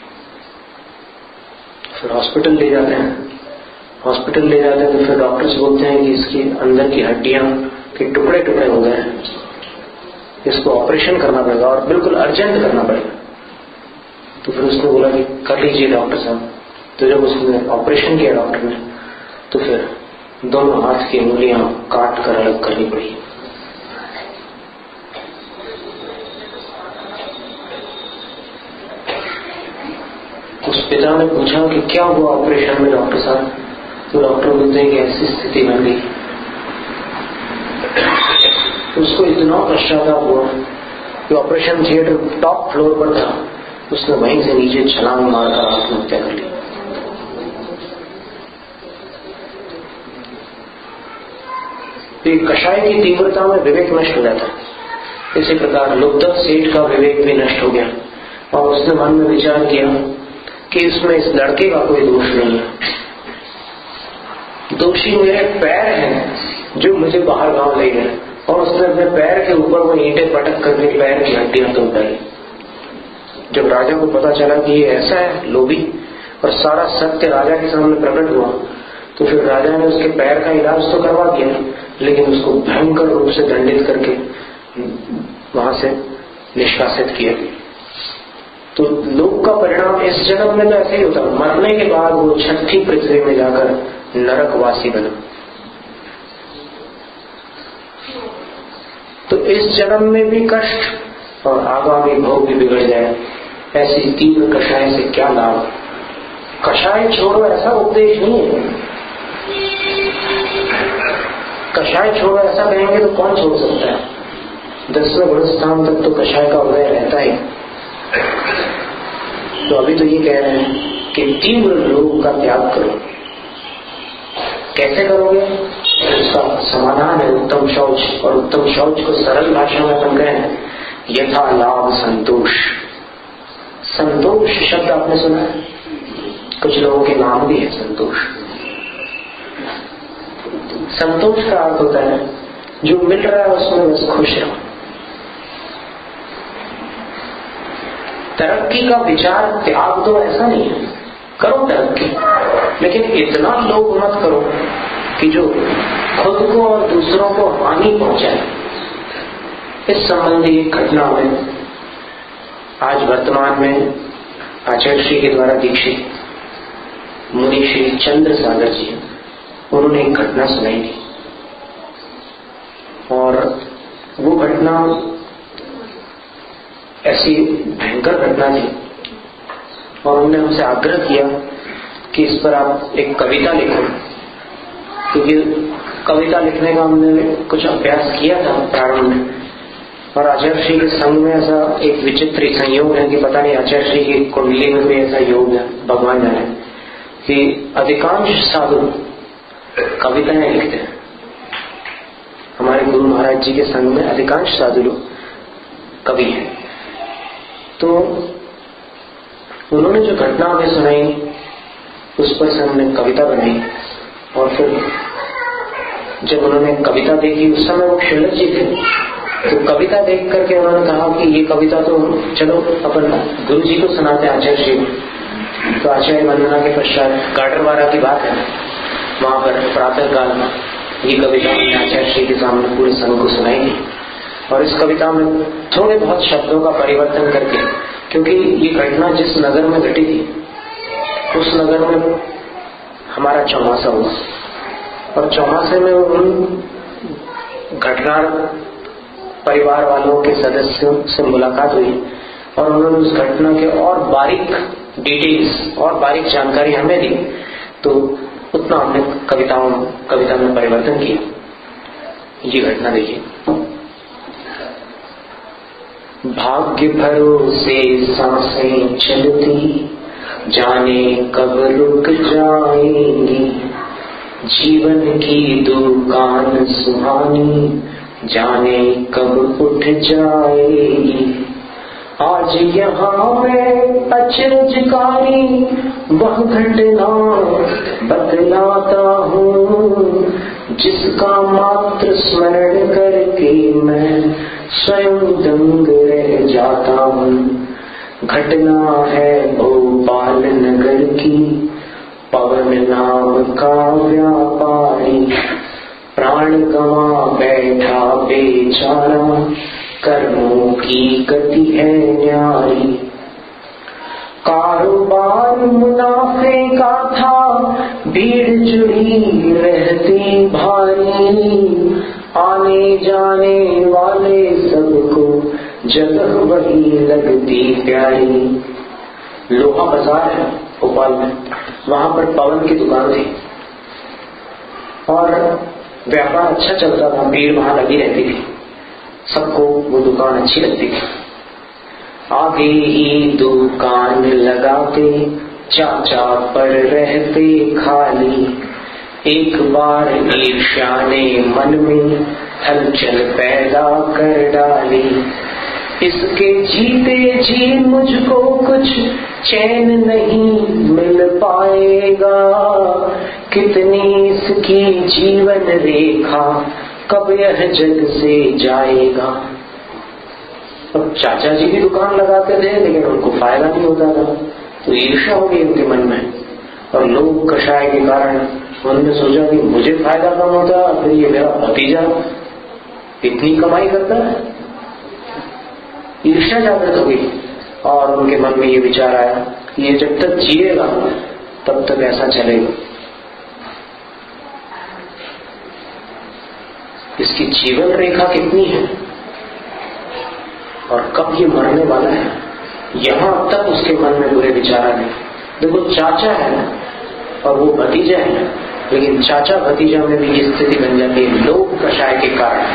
[SPEAKER 1] फिर हॉस्पिटल ले जाते हैं। हॉस्पिटल ले जाते हैं तो फिर डॉक्टर्स बोलते हैं कि इसकी अंदर की हड्डियां के टुकड़े टुकड़े हो गए हैं, इसको ऑपरेशन करना पड़ेगा और बिल्कुल अर्जेंट करना पड़ेगा। तो फिर उसने बोला कि कर लीजिए डॉक्टर साहब। तो जब उसने ऑपरेशन किया डॉक्टर ने, तो फिर दोनों हाथ की उंगलियां काट कर अलग करनी पड़ी। उस पिता ने पूछा कि क्या हुआ ऑपरेशन में डॉक्टर साहब? तो डॉक्टर बोलते हैं कि ऐसी स्थिति बन गई। उसको इतना पश्चाताप हुआ कि ऑपरेशन थिएटर टॉप फ्लोर पर था, उसने वहीं से नीचे छलांग मारकर आत्महत्या कर ली। कषाय की तीव्रता में विवेक नष्ट हो जाता है। इसी प्रकार लुब्धक सेठ का विवेक भी नष्ट हो गया, और उसने मन में विचार किया कि इसमें इस लड़के का कोई दोष नहीं है, दोषी मेरे पैर हैं जो मुझे बाहर गांव ले गए। और उसने अपने पैर के ऊपर वो ईंटें पटक करके पैर की हड्डियां तोड़ डाली। जब राजा को पता चला कि ये ऐसा है लोभी, और सारा सत्य राजा के सामने प्रकट हुआ, तो फिर राजा ने उसके पैर का इलाज तो करवा दिया, लेकिन उसको भयंकर रूप से दंडित करके वहां से निष्कासित किया। तो लोक का परिणाम इस जन्म में तो ऐसे ही होता, मरने के बाद वो छठी पृथ्वी में जाकर नरकवासी बना। तो इस जन्म में भी कष्ट और आगामी भोग भी बिगड़ जाए, ऐसी तीव्र कषाय से क्या लाभ? कषाय छोड़ो ऐसा उपदेश नहीं है। कषाय छोड़ो ऐसा कहेंगे तो कौन छोड़ सकता है? 10वें गुणस्थान तक तो कषाय का उदय रहता है। तो अभी तो ये कह रहे हैं कि तीव्र रोग का त्याग करो। कैसे करोगे? इसका समाधान है उत्तम शौच, और उत्तम शौच को सरल भाषा में हम कहें यथा लाभ संतोष। संतोष शब्द आपने सुना है? कुछ लोगों के नाम भी है संतोष। संतोष का अर्थ होता है जो मिल रहा है उसमें बस खुश रहो। तरक्की का विचार त्याग दो ऐसा नहीं है, करो तरक्की, लेकिन इतना लोभ मत करो कि जो खुद को और दूसरों को हानि पहुंचाए। इस संबंधी एक घटना में आज वर्तमान में आचार्य श्री के द्वारा दीक्षित मुनि श्री चंद्र सागर जी, उन्होंने एक घटना सुनाई थी और वो घटना ऐसी भयंकर घटना थी और उन्होंने हमसे आग्रह किया कि इस पर आप एक कविता लिखो, क्योंकि कविता लिखने का हमने कुछ अभ्यास किया था प्रारंभ में। और आचार्य श्री के संग में ऐसा एक विचित्र संयोग है कि पता नहीं आचार्य श्री की कुंडली में भी ऐसा योग है, भगवान जाने, कि अधिकांश साधु कविताएं लिखते हैं। हमारे गुरु महाराज जी के संग में अधिकांश साधु लोग कवि हैं। तो उन्होंने जो घटना हमें सुनाई उस पर से हमने कविता बनाई और फिर जब उन्होंने कविता देखी, उस समय वो क्षुल्लक जी थे, तो कविता देख करके उन्होंने कहा कि ये कविता तो चलो अपन गुरु जी को सुनाते हैं आचार्य श्री। तो आचार्य वंदना के पश्चात गाडरवारा की बात है, वहां पर प्रातः काल में ये कविता हमने आचार्य श्री के सामने पूरे संघ को सुनाई थी। और इस कविता में थोड़े बहुत शब्दों का परिवर्तन करके, क्योंकि ये घटना जिस नगर में घटी थी उस नगर में हमारा चौमासा हुआ और चौमासे में उन घटना परिवार वालों के सदस्यों से मुलाकात हुई और उन्होंने उस घटना के और बारीक डिटेल्स और बारीक जानकारी हमें दी। तो उतना हमने कविता में परिवर्तन किया। ये घटना देखिए। भाग्य भरोसे सांसें चलती, जाने कब रुक जाएंगी, जीवन की दुकान सुहानी, जाने कब उठ जाएगी। आज यहाँ मैं अचरजकारी वह घटना बतलाता हूँ, जिसका मात्र स्मरण करके मैं स्वयं दंग रह जाता हूँ। घटना है भोपाल नगर की, पवन नाम का व्यापारी, प्राण गंवा बैठा बेचारा, कर्मों की गति है न्यारी। कारोबार मुनाफे का था, भीड़ जुड़ी रहती भारी, आने जाने वाले सबको जगह वही लगती प्यारी। लोहा बाजार है भोपाल में, वहां पर पवन की दुकान थी और व्यापार अच्छा चलता था, भीड़ वहां लगी रहती थी, सबको वो दुकान अच्छी लगती थी। आगे ही दुकान लगाते चाचा पर रहते खाली, एक बार ईर्ष्या ने मन में हलचल पैदा कर डाली। इसके जीते जी मुझको कुछ चैन नहीं मिल पाएगा, कितनी इसकी जीवन रेखा, कब यह जग से जाएगा। अब चाचा जी भी दुकान लगाते थे लेकिन उनको फायदा नहीं होता था, तो ईर्ष्या हो गई उनके मन में और लोग कषाय के कारण उन्होंने सोचा कि मुझे फायदा कम होता, फिर ये मेरा भतीजा इतनी कमाई करता है। ईर्ष्या जागृत हो गई और उनके मन में ये विचार आया कि ये जब तक जिएगा तब तक ऐसा चलेगा। इसकी जीवन रेखा कितनी है और कब ये मरने वाला है, यहां तक उसके मन में बुरे विचार आ गए। देखो चाचा है और वो भतीजा है, लेकिन चाचा भतीजा में भी ये स्थिति बन जाती है लोग कषाय के कारण।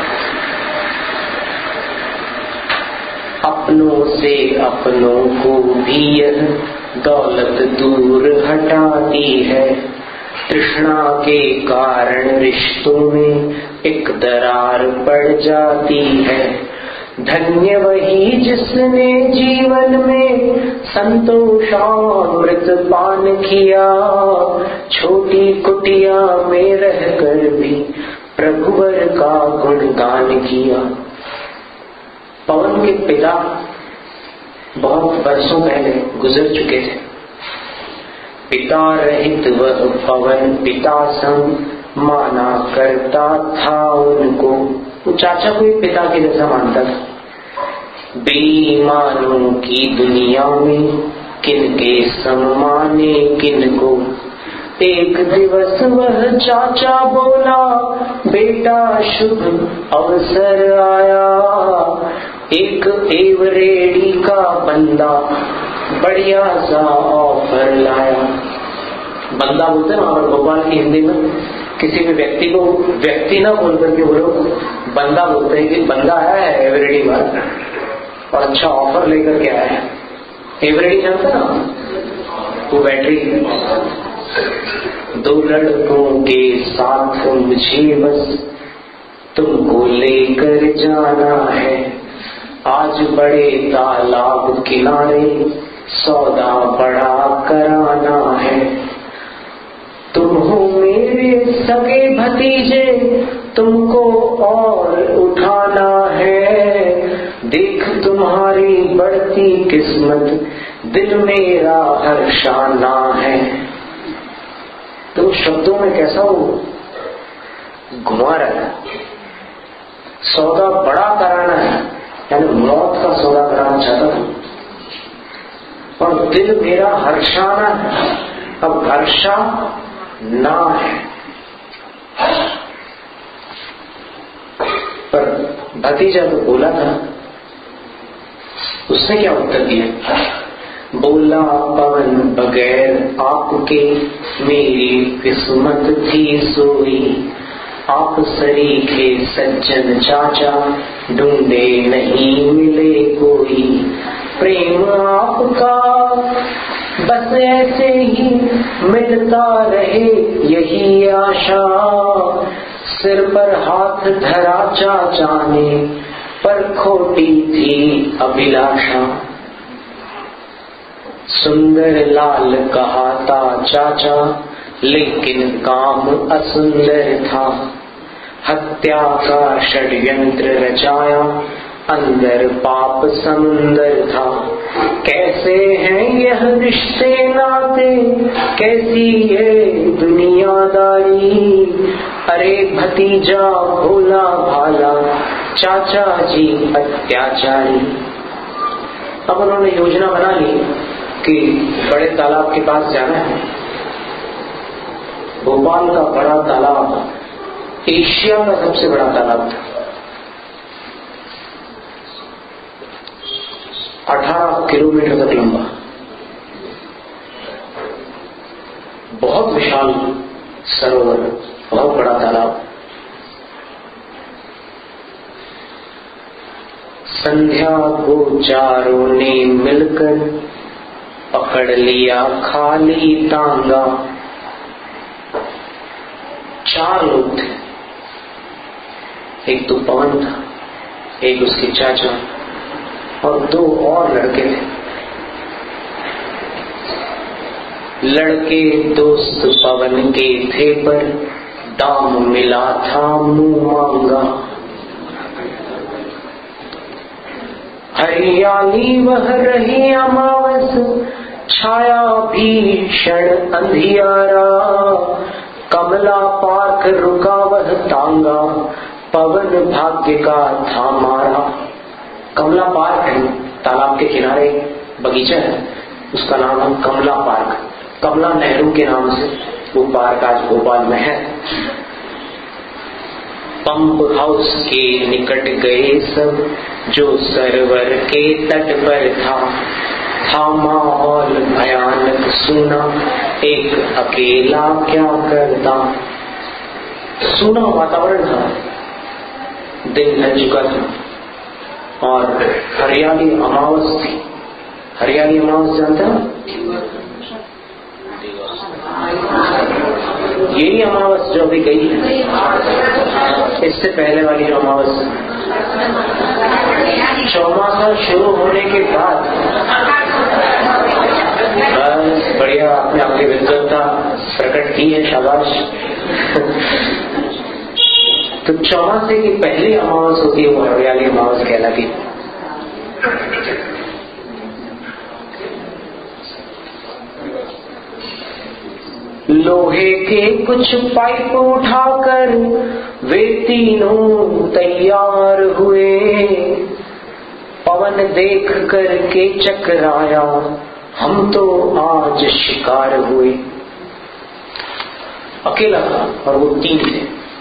[SPEAKER 1] अपनों से अपनों को भी यह दौलत दूर हटाती है, तृष्णा के कारण रिश्तों में एक दरार पड़ जाती है। धन्य वही जिसने जीवन में संतोषामृत पान किया, छोटी कुटिया में रहकर भी प्रभुवर का गुणगान किया। पवन के पिता बहुत वर्षों पहले गुजर चुके थे। पिता रहित वह पवन पिता संग माना करता था उनको। वो चाचा को ही पिता के जैसा मानता था। बेईमानों की दुनिया में किनके सम्माने किनको। एक दिवस वह चाचा बोला, बेटा शुभ अवसर आया, एक एवरेडी का बंदा बढ़िया सा ऑफर लाया। बंदा बोलते हैं और भोपाल की हिंदी में किसी भी व्यक्ति को व्यक्ति ना बोल करके वो लोग बंदा बोलते हैं कि बंदा आया है एवरेडी वाला और अच्छा ऑफर लेकर के आया है। एवरेडी जानते ना, वो बैटरी। दो लड़कों के साथ मुझे बस तुमको लेकर जाना है, आज बड़े तालाब किनारे सौदा बड़ा कराना है। तुम हो मेरे सगे भतीजे, तुमको और उठाना है, देख तुम्हारी बढ़ती किस्मत दिल मेरा हर्षाना है। तो शब्दों में कैसा वो घुमा रहा है। सौदा बड़ा कराना है यानी मौत का सौदा कराना चाहता था, और दिल मेरा हर्षाना है। अब हर्षा ना है, पर भतीजा तो बोला था। उसने क्या उत्तर दिया? बोला पवन बगैर आपके मेरी किस्मत थी सोई, आप सरीखे सज्जन चाचा ढूंढे नहीं मिले कोई। प्रेम आपका बस ऐसे ही मिलता रहे यही आशा, सिर पर हाथ धरा चाचा ने पर खोटी थी अभिलाषा। सुंदर लाल कहा था चाचा लेकिन काम असुंदर था, हत्या का षड्यंत्र रचाया अंदर पाप समुंदर था। कैसे हैं यह रिश्ते नाते, कैसी है दुनियादारी, अरे भतीजा भोला भाला चाचा जी अत्याचारी। अब उन्होंने योजना बना ली कि बड़े तालाब के पास जाना है। भोपाल का बड़ा तालाब एशिया का सबसे बड़ा तालाब था। 18 किलोमीटर तक लंबा, बहुत विशाल सरोवर, बहुत बड़ा तालाब। संध्या को चारों ने मिलकर पकड़ लिया खाली तांगा। 4 लोग थे, एक तो पवन था, एक उसके चाचा और 2 और लड़के थे। लड़के दोस्त पवन के थे पर दाम मिला था मुंह मांगा। हरियाली वह रही अमावस, छाया भीषण अंधियारा, कमला पार्क रुका वह तांगा, पवन भाग्य का था मारा। कमला पार्क है, तालाब के किनारे बगीचा है, उसका नाम है कमला पार्क। कमला नेहरू के नाम से वो पार्क आज भोपाल में है। पंप हाउस के निकट गए सब, जो सरोवर के तट पर था माहौल भयानक सूना, एक अकेला क्या करता। सूना वातावरण था, दिन ढल चुका था और हरियाली अमावस थी। हरियाली अमावस जानते हो? यही अमावस जो अभी गई है, इससे पहले वाली जो अमावस चौमासा शुरू होने के बाद बस बढ़िया, आपने आपकी विद्वत्ता प्रकट की है, शाबाश। तो चौमासे की पहली अमावस होती है, वो हरियाली अमावस कहलाती। लोहे के कुछ पाइप उठाकर वे तीनों तैयार हुए, पवन देख कर के चकराया, हम तो आज शिकार हुए। अकेला था और वो तीन थे।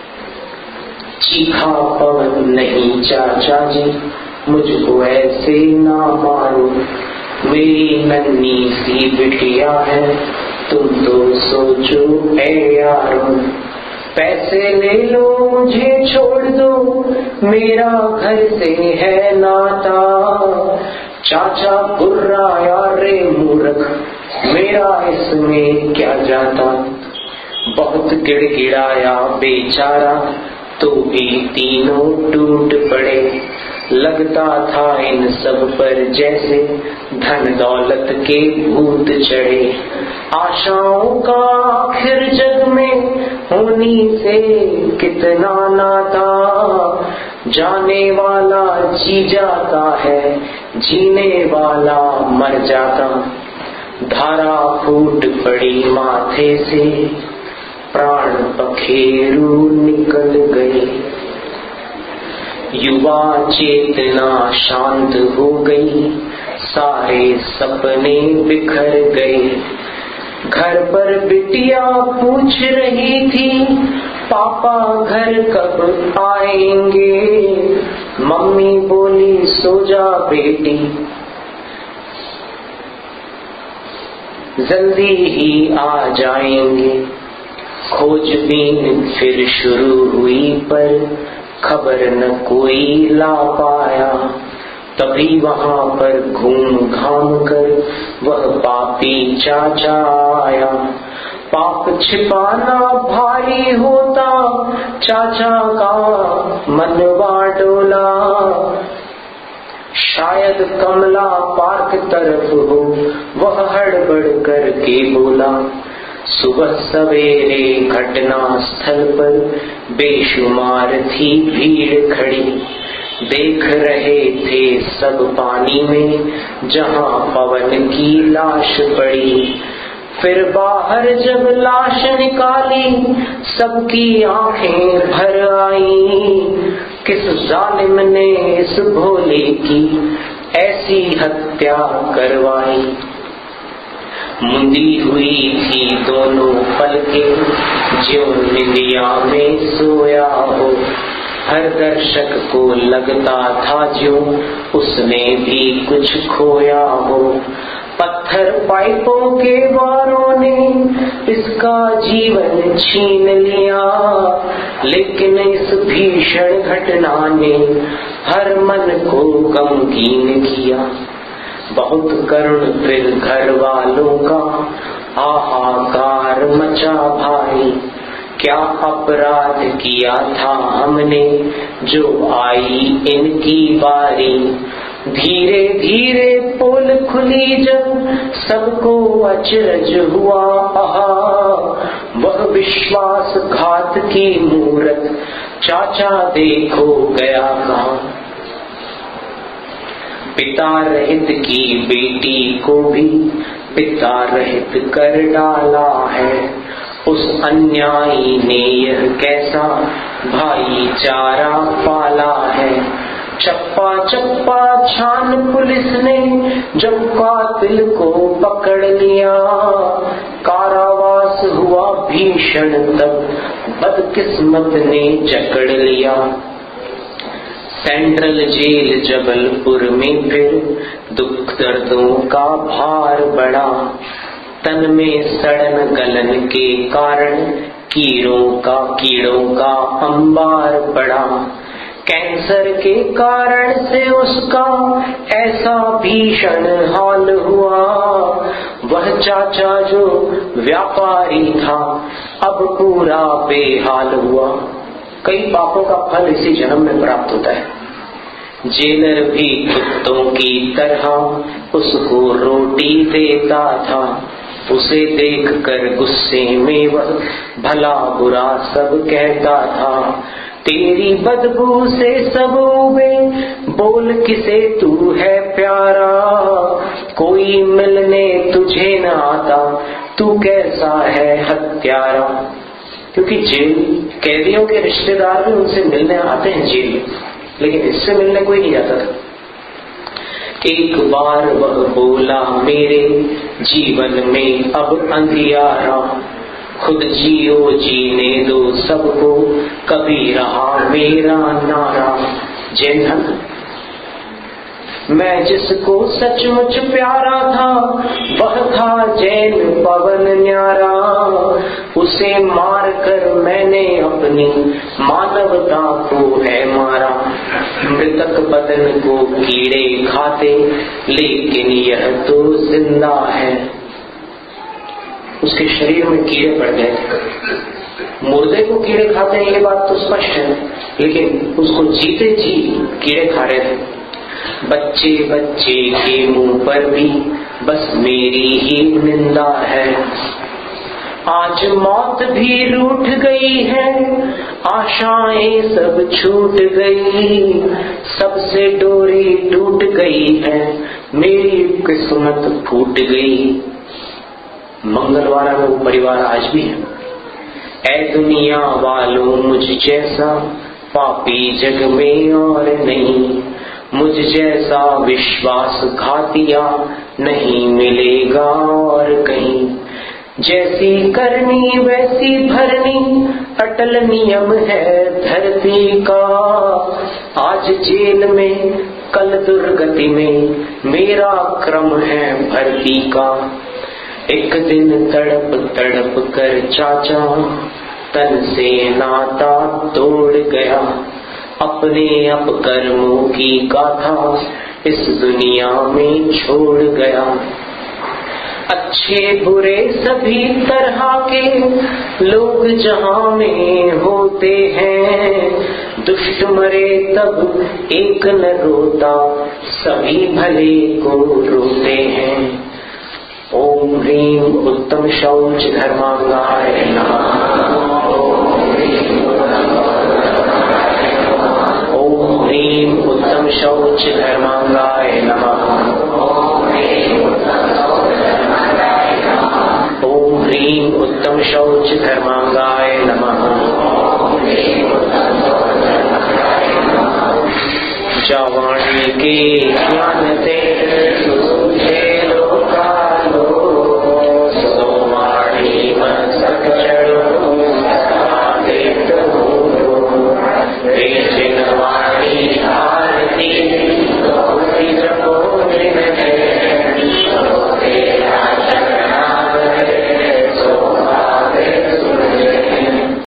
[SPEAKER 1] चीखा पवन, नहीं चाचा जी मुझको ऐसे ना मारो, मेरी नन्ही सी बिटिया है, तुम तो सोचो ऐ यारो। पैसे ले लो मुझे छोड़ दो, मेरा घर से है नाता। चाचा गुर्राया रे मूर्ख, मेरा इसमें क्या जाता। बहुत गिड़गिड़ाया बेचारा, तो भी तीनों टूट पड़े। लगता था इन सब पर जैसे धन दौलत के भूत चढ़े। आशाओं का आखिर जग में होनी से कितना नाता। जाने वाला जी जाता है, जीने वाला मर जाता। धारा फूट पड़ी माथे से, प्राण पखेरु निकल गए। युवा चेतना शांत हो गई, सारे सपने बिखर गए। घर पर बिटिया पूछ रही थी, पापा घर कब आएंगे। मम्मी बोली सो जा बेटी, जल्दी ही आ जाएंगे। खोजबीन फिर शुरू हुई पर खबर न कोई ला पाया। तभी वहां पर घूम घाम कर वह पापी चाचा आया। पाप छिपाना भारी होता, चाचा का मनवा डोला। शायद कमला पार्क तरफ हो, वह हड़बड़ करके बोला। सुबह सवेरे घटना स्थल पर बेशुमार थी भीड़ खड़ी। देख रहे थे सब पानी में, जहां पवन की लाश पड़ी। फिर बाहर जब लाश निकाली, सबकी आंखें भर आई। किस जालिम ने इस भोले की ऐसी हत्या करवाई। मुंदी हुई थी दोनों पलकें, ज्यों निंदिया में सोया हो। हर दर्शक को लगता था ज्यों उसने भी कुछ खोया हो। पत्थर पाइपों के वारों ने इसका जीवन छीन लिया, लेकिन इस भीषण घटना ने हर मन को गमगीन किया। बहुत करुण फिर घर वालों का हाहाकार मचा भाई। क्या अपराध किया था हमने, जो आई इनकी बारी। धीरे धीरे पोल खुली जब सबको अचरज हुआ। आहा, वह विश्वासघात की मूरत चाचा देखो गया कहाँ। पिता रहित की बेटी को भी पिता रहित कर डाला है। उस अन्यायी ने यह कैसा भाईचारा पाला है। चप्पा चप्पा छान पुलिस ने जब कातिल को पकड़ लिया। कारावास हुआ भीषण, तब बदकिस्मत ने जकड़ लिया। सेंट्रल जेल जबलपुर में फिर दुख दर्दों का भार बढ़ा। तन में सड़न गलन के कारण कीड़ों का अंबार पड़ा। कैंसर के कारण से उसका ऐसा भीषण हाल हुआ। वह चाचा जो व्यापारी था अब पूरा बेहाल हुआ। कई पापों का फल इसी जन्म में प्राप्त होता है। जेलर भी कुत्तों की तरह उसको रोटी देता था। उसे देखकर गुस्से में वह भला बुरा सब कहता था। तेरी बदबू से सब उबे, बोल किसे तू है प्यारा। कोई मिलने तुझे न आता, तू कैसा है हत्यारा। क्योंकि जेल कैदियों के रिश्तेदार भी उनसे मिलने आते हैं जेल में, लेकिन इससे मिलने कोई नहीं जाता था। एक बार वह बोला मेरे जीवन में अब अंधियारा। खुद जियो जीने दो सबको, कभी रहा मेरा नारा। जैन धन मैं जिसको सचमुच प्यारा था, वह था जैन पवन न्यारा। उसे मार कर मैंने अपनी मानवता को है मारा। मृतक बदन को कीड़े खाते, लेकिन यह तो जिंदा है। उसके शरीर में कीड़े पड़ गए थे। मुर्दे को कीड़े खाते हैं ये बात तो स्पष्ट है, लेकिन उसको जीते जी कीड़े खा रहे थे। बच्चे बच्चे के मुंह पर भी बस मेरी ही निंदा है। आज मौत भी रूठ गई है, आशाएं सब छूट गई। सबसे डोरी टूट गई है, मेरी किस्मत फूट गई। मंगलवारा में वो परिवार आज भी है। ऐ दुनिया वालों मुझ जैसा पापी जग में और नहीं। मुझ जैसा विश्वासघातिया नहीं मिलेगा और कहीं। जैसी करनी वैसी भरनी, अटल नियम है धरती का। आज जेल में कल दुर्गति में, मेरा क्रम है भर्ती का। एक दिन तड़प तड़प कर चाचा तन से नाता तोड़ गया। अपने अपकर्मों की गाथा इस दुनिया में छोड़ गया। अच्छे बुरे सभी तरह के लोग जहां में होते हैं। दुष्ट मरे तब एक न रोता, सभी भले को रोते हैं। ओम ह्रीं उत्तम शौच धर्मांगाय नमः। ओम ह्रीं उत्तम शौच धर्मांगाय नमः। ओम ह्रीं उत्तम शौच धर्मांगाय नमः। जावाणी के ज्ञान से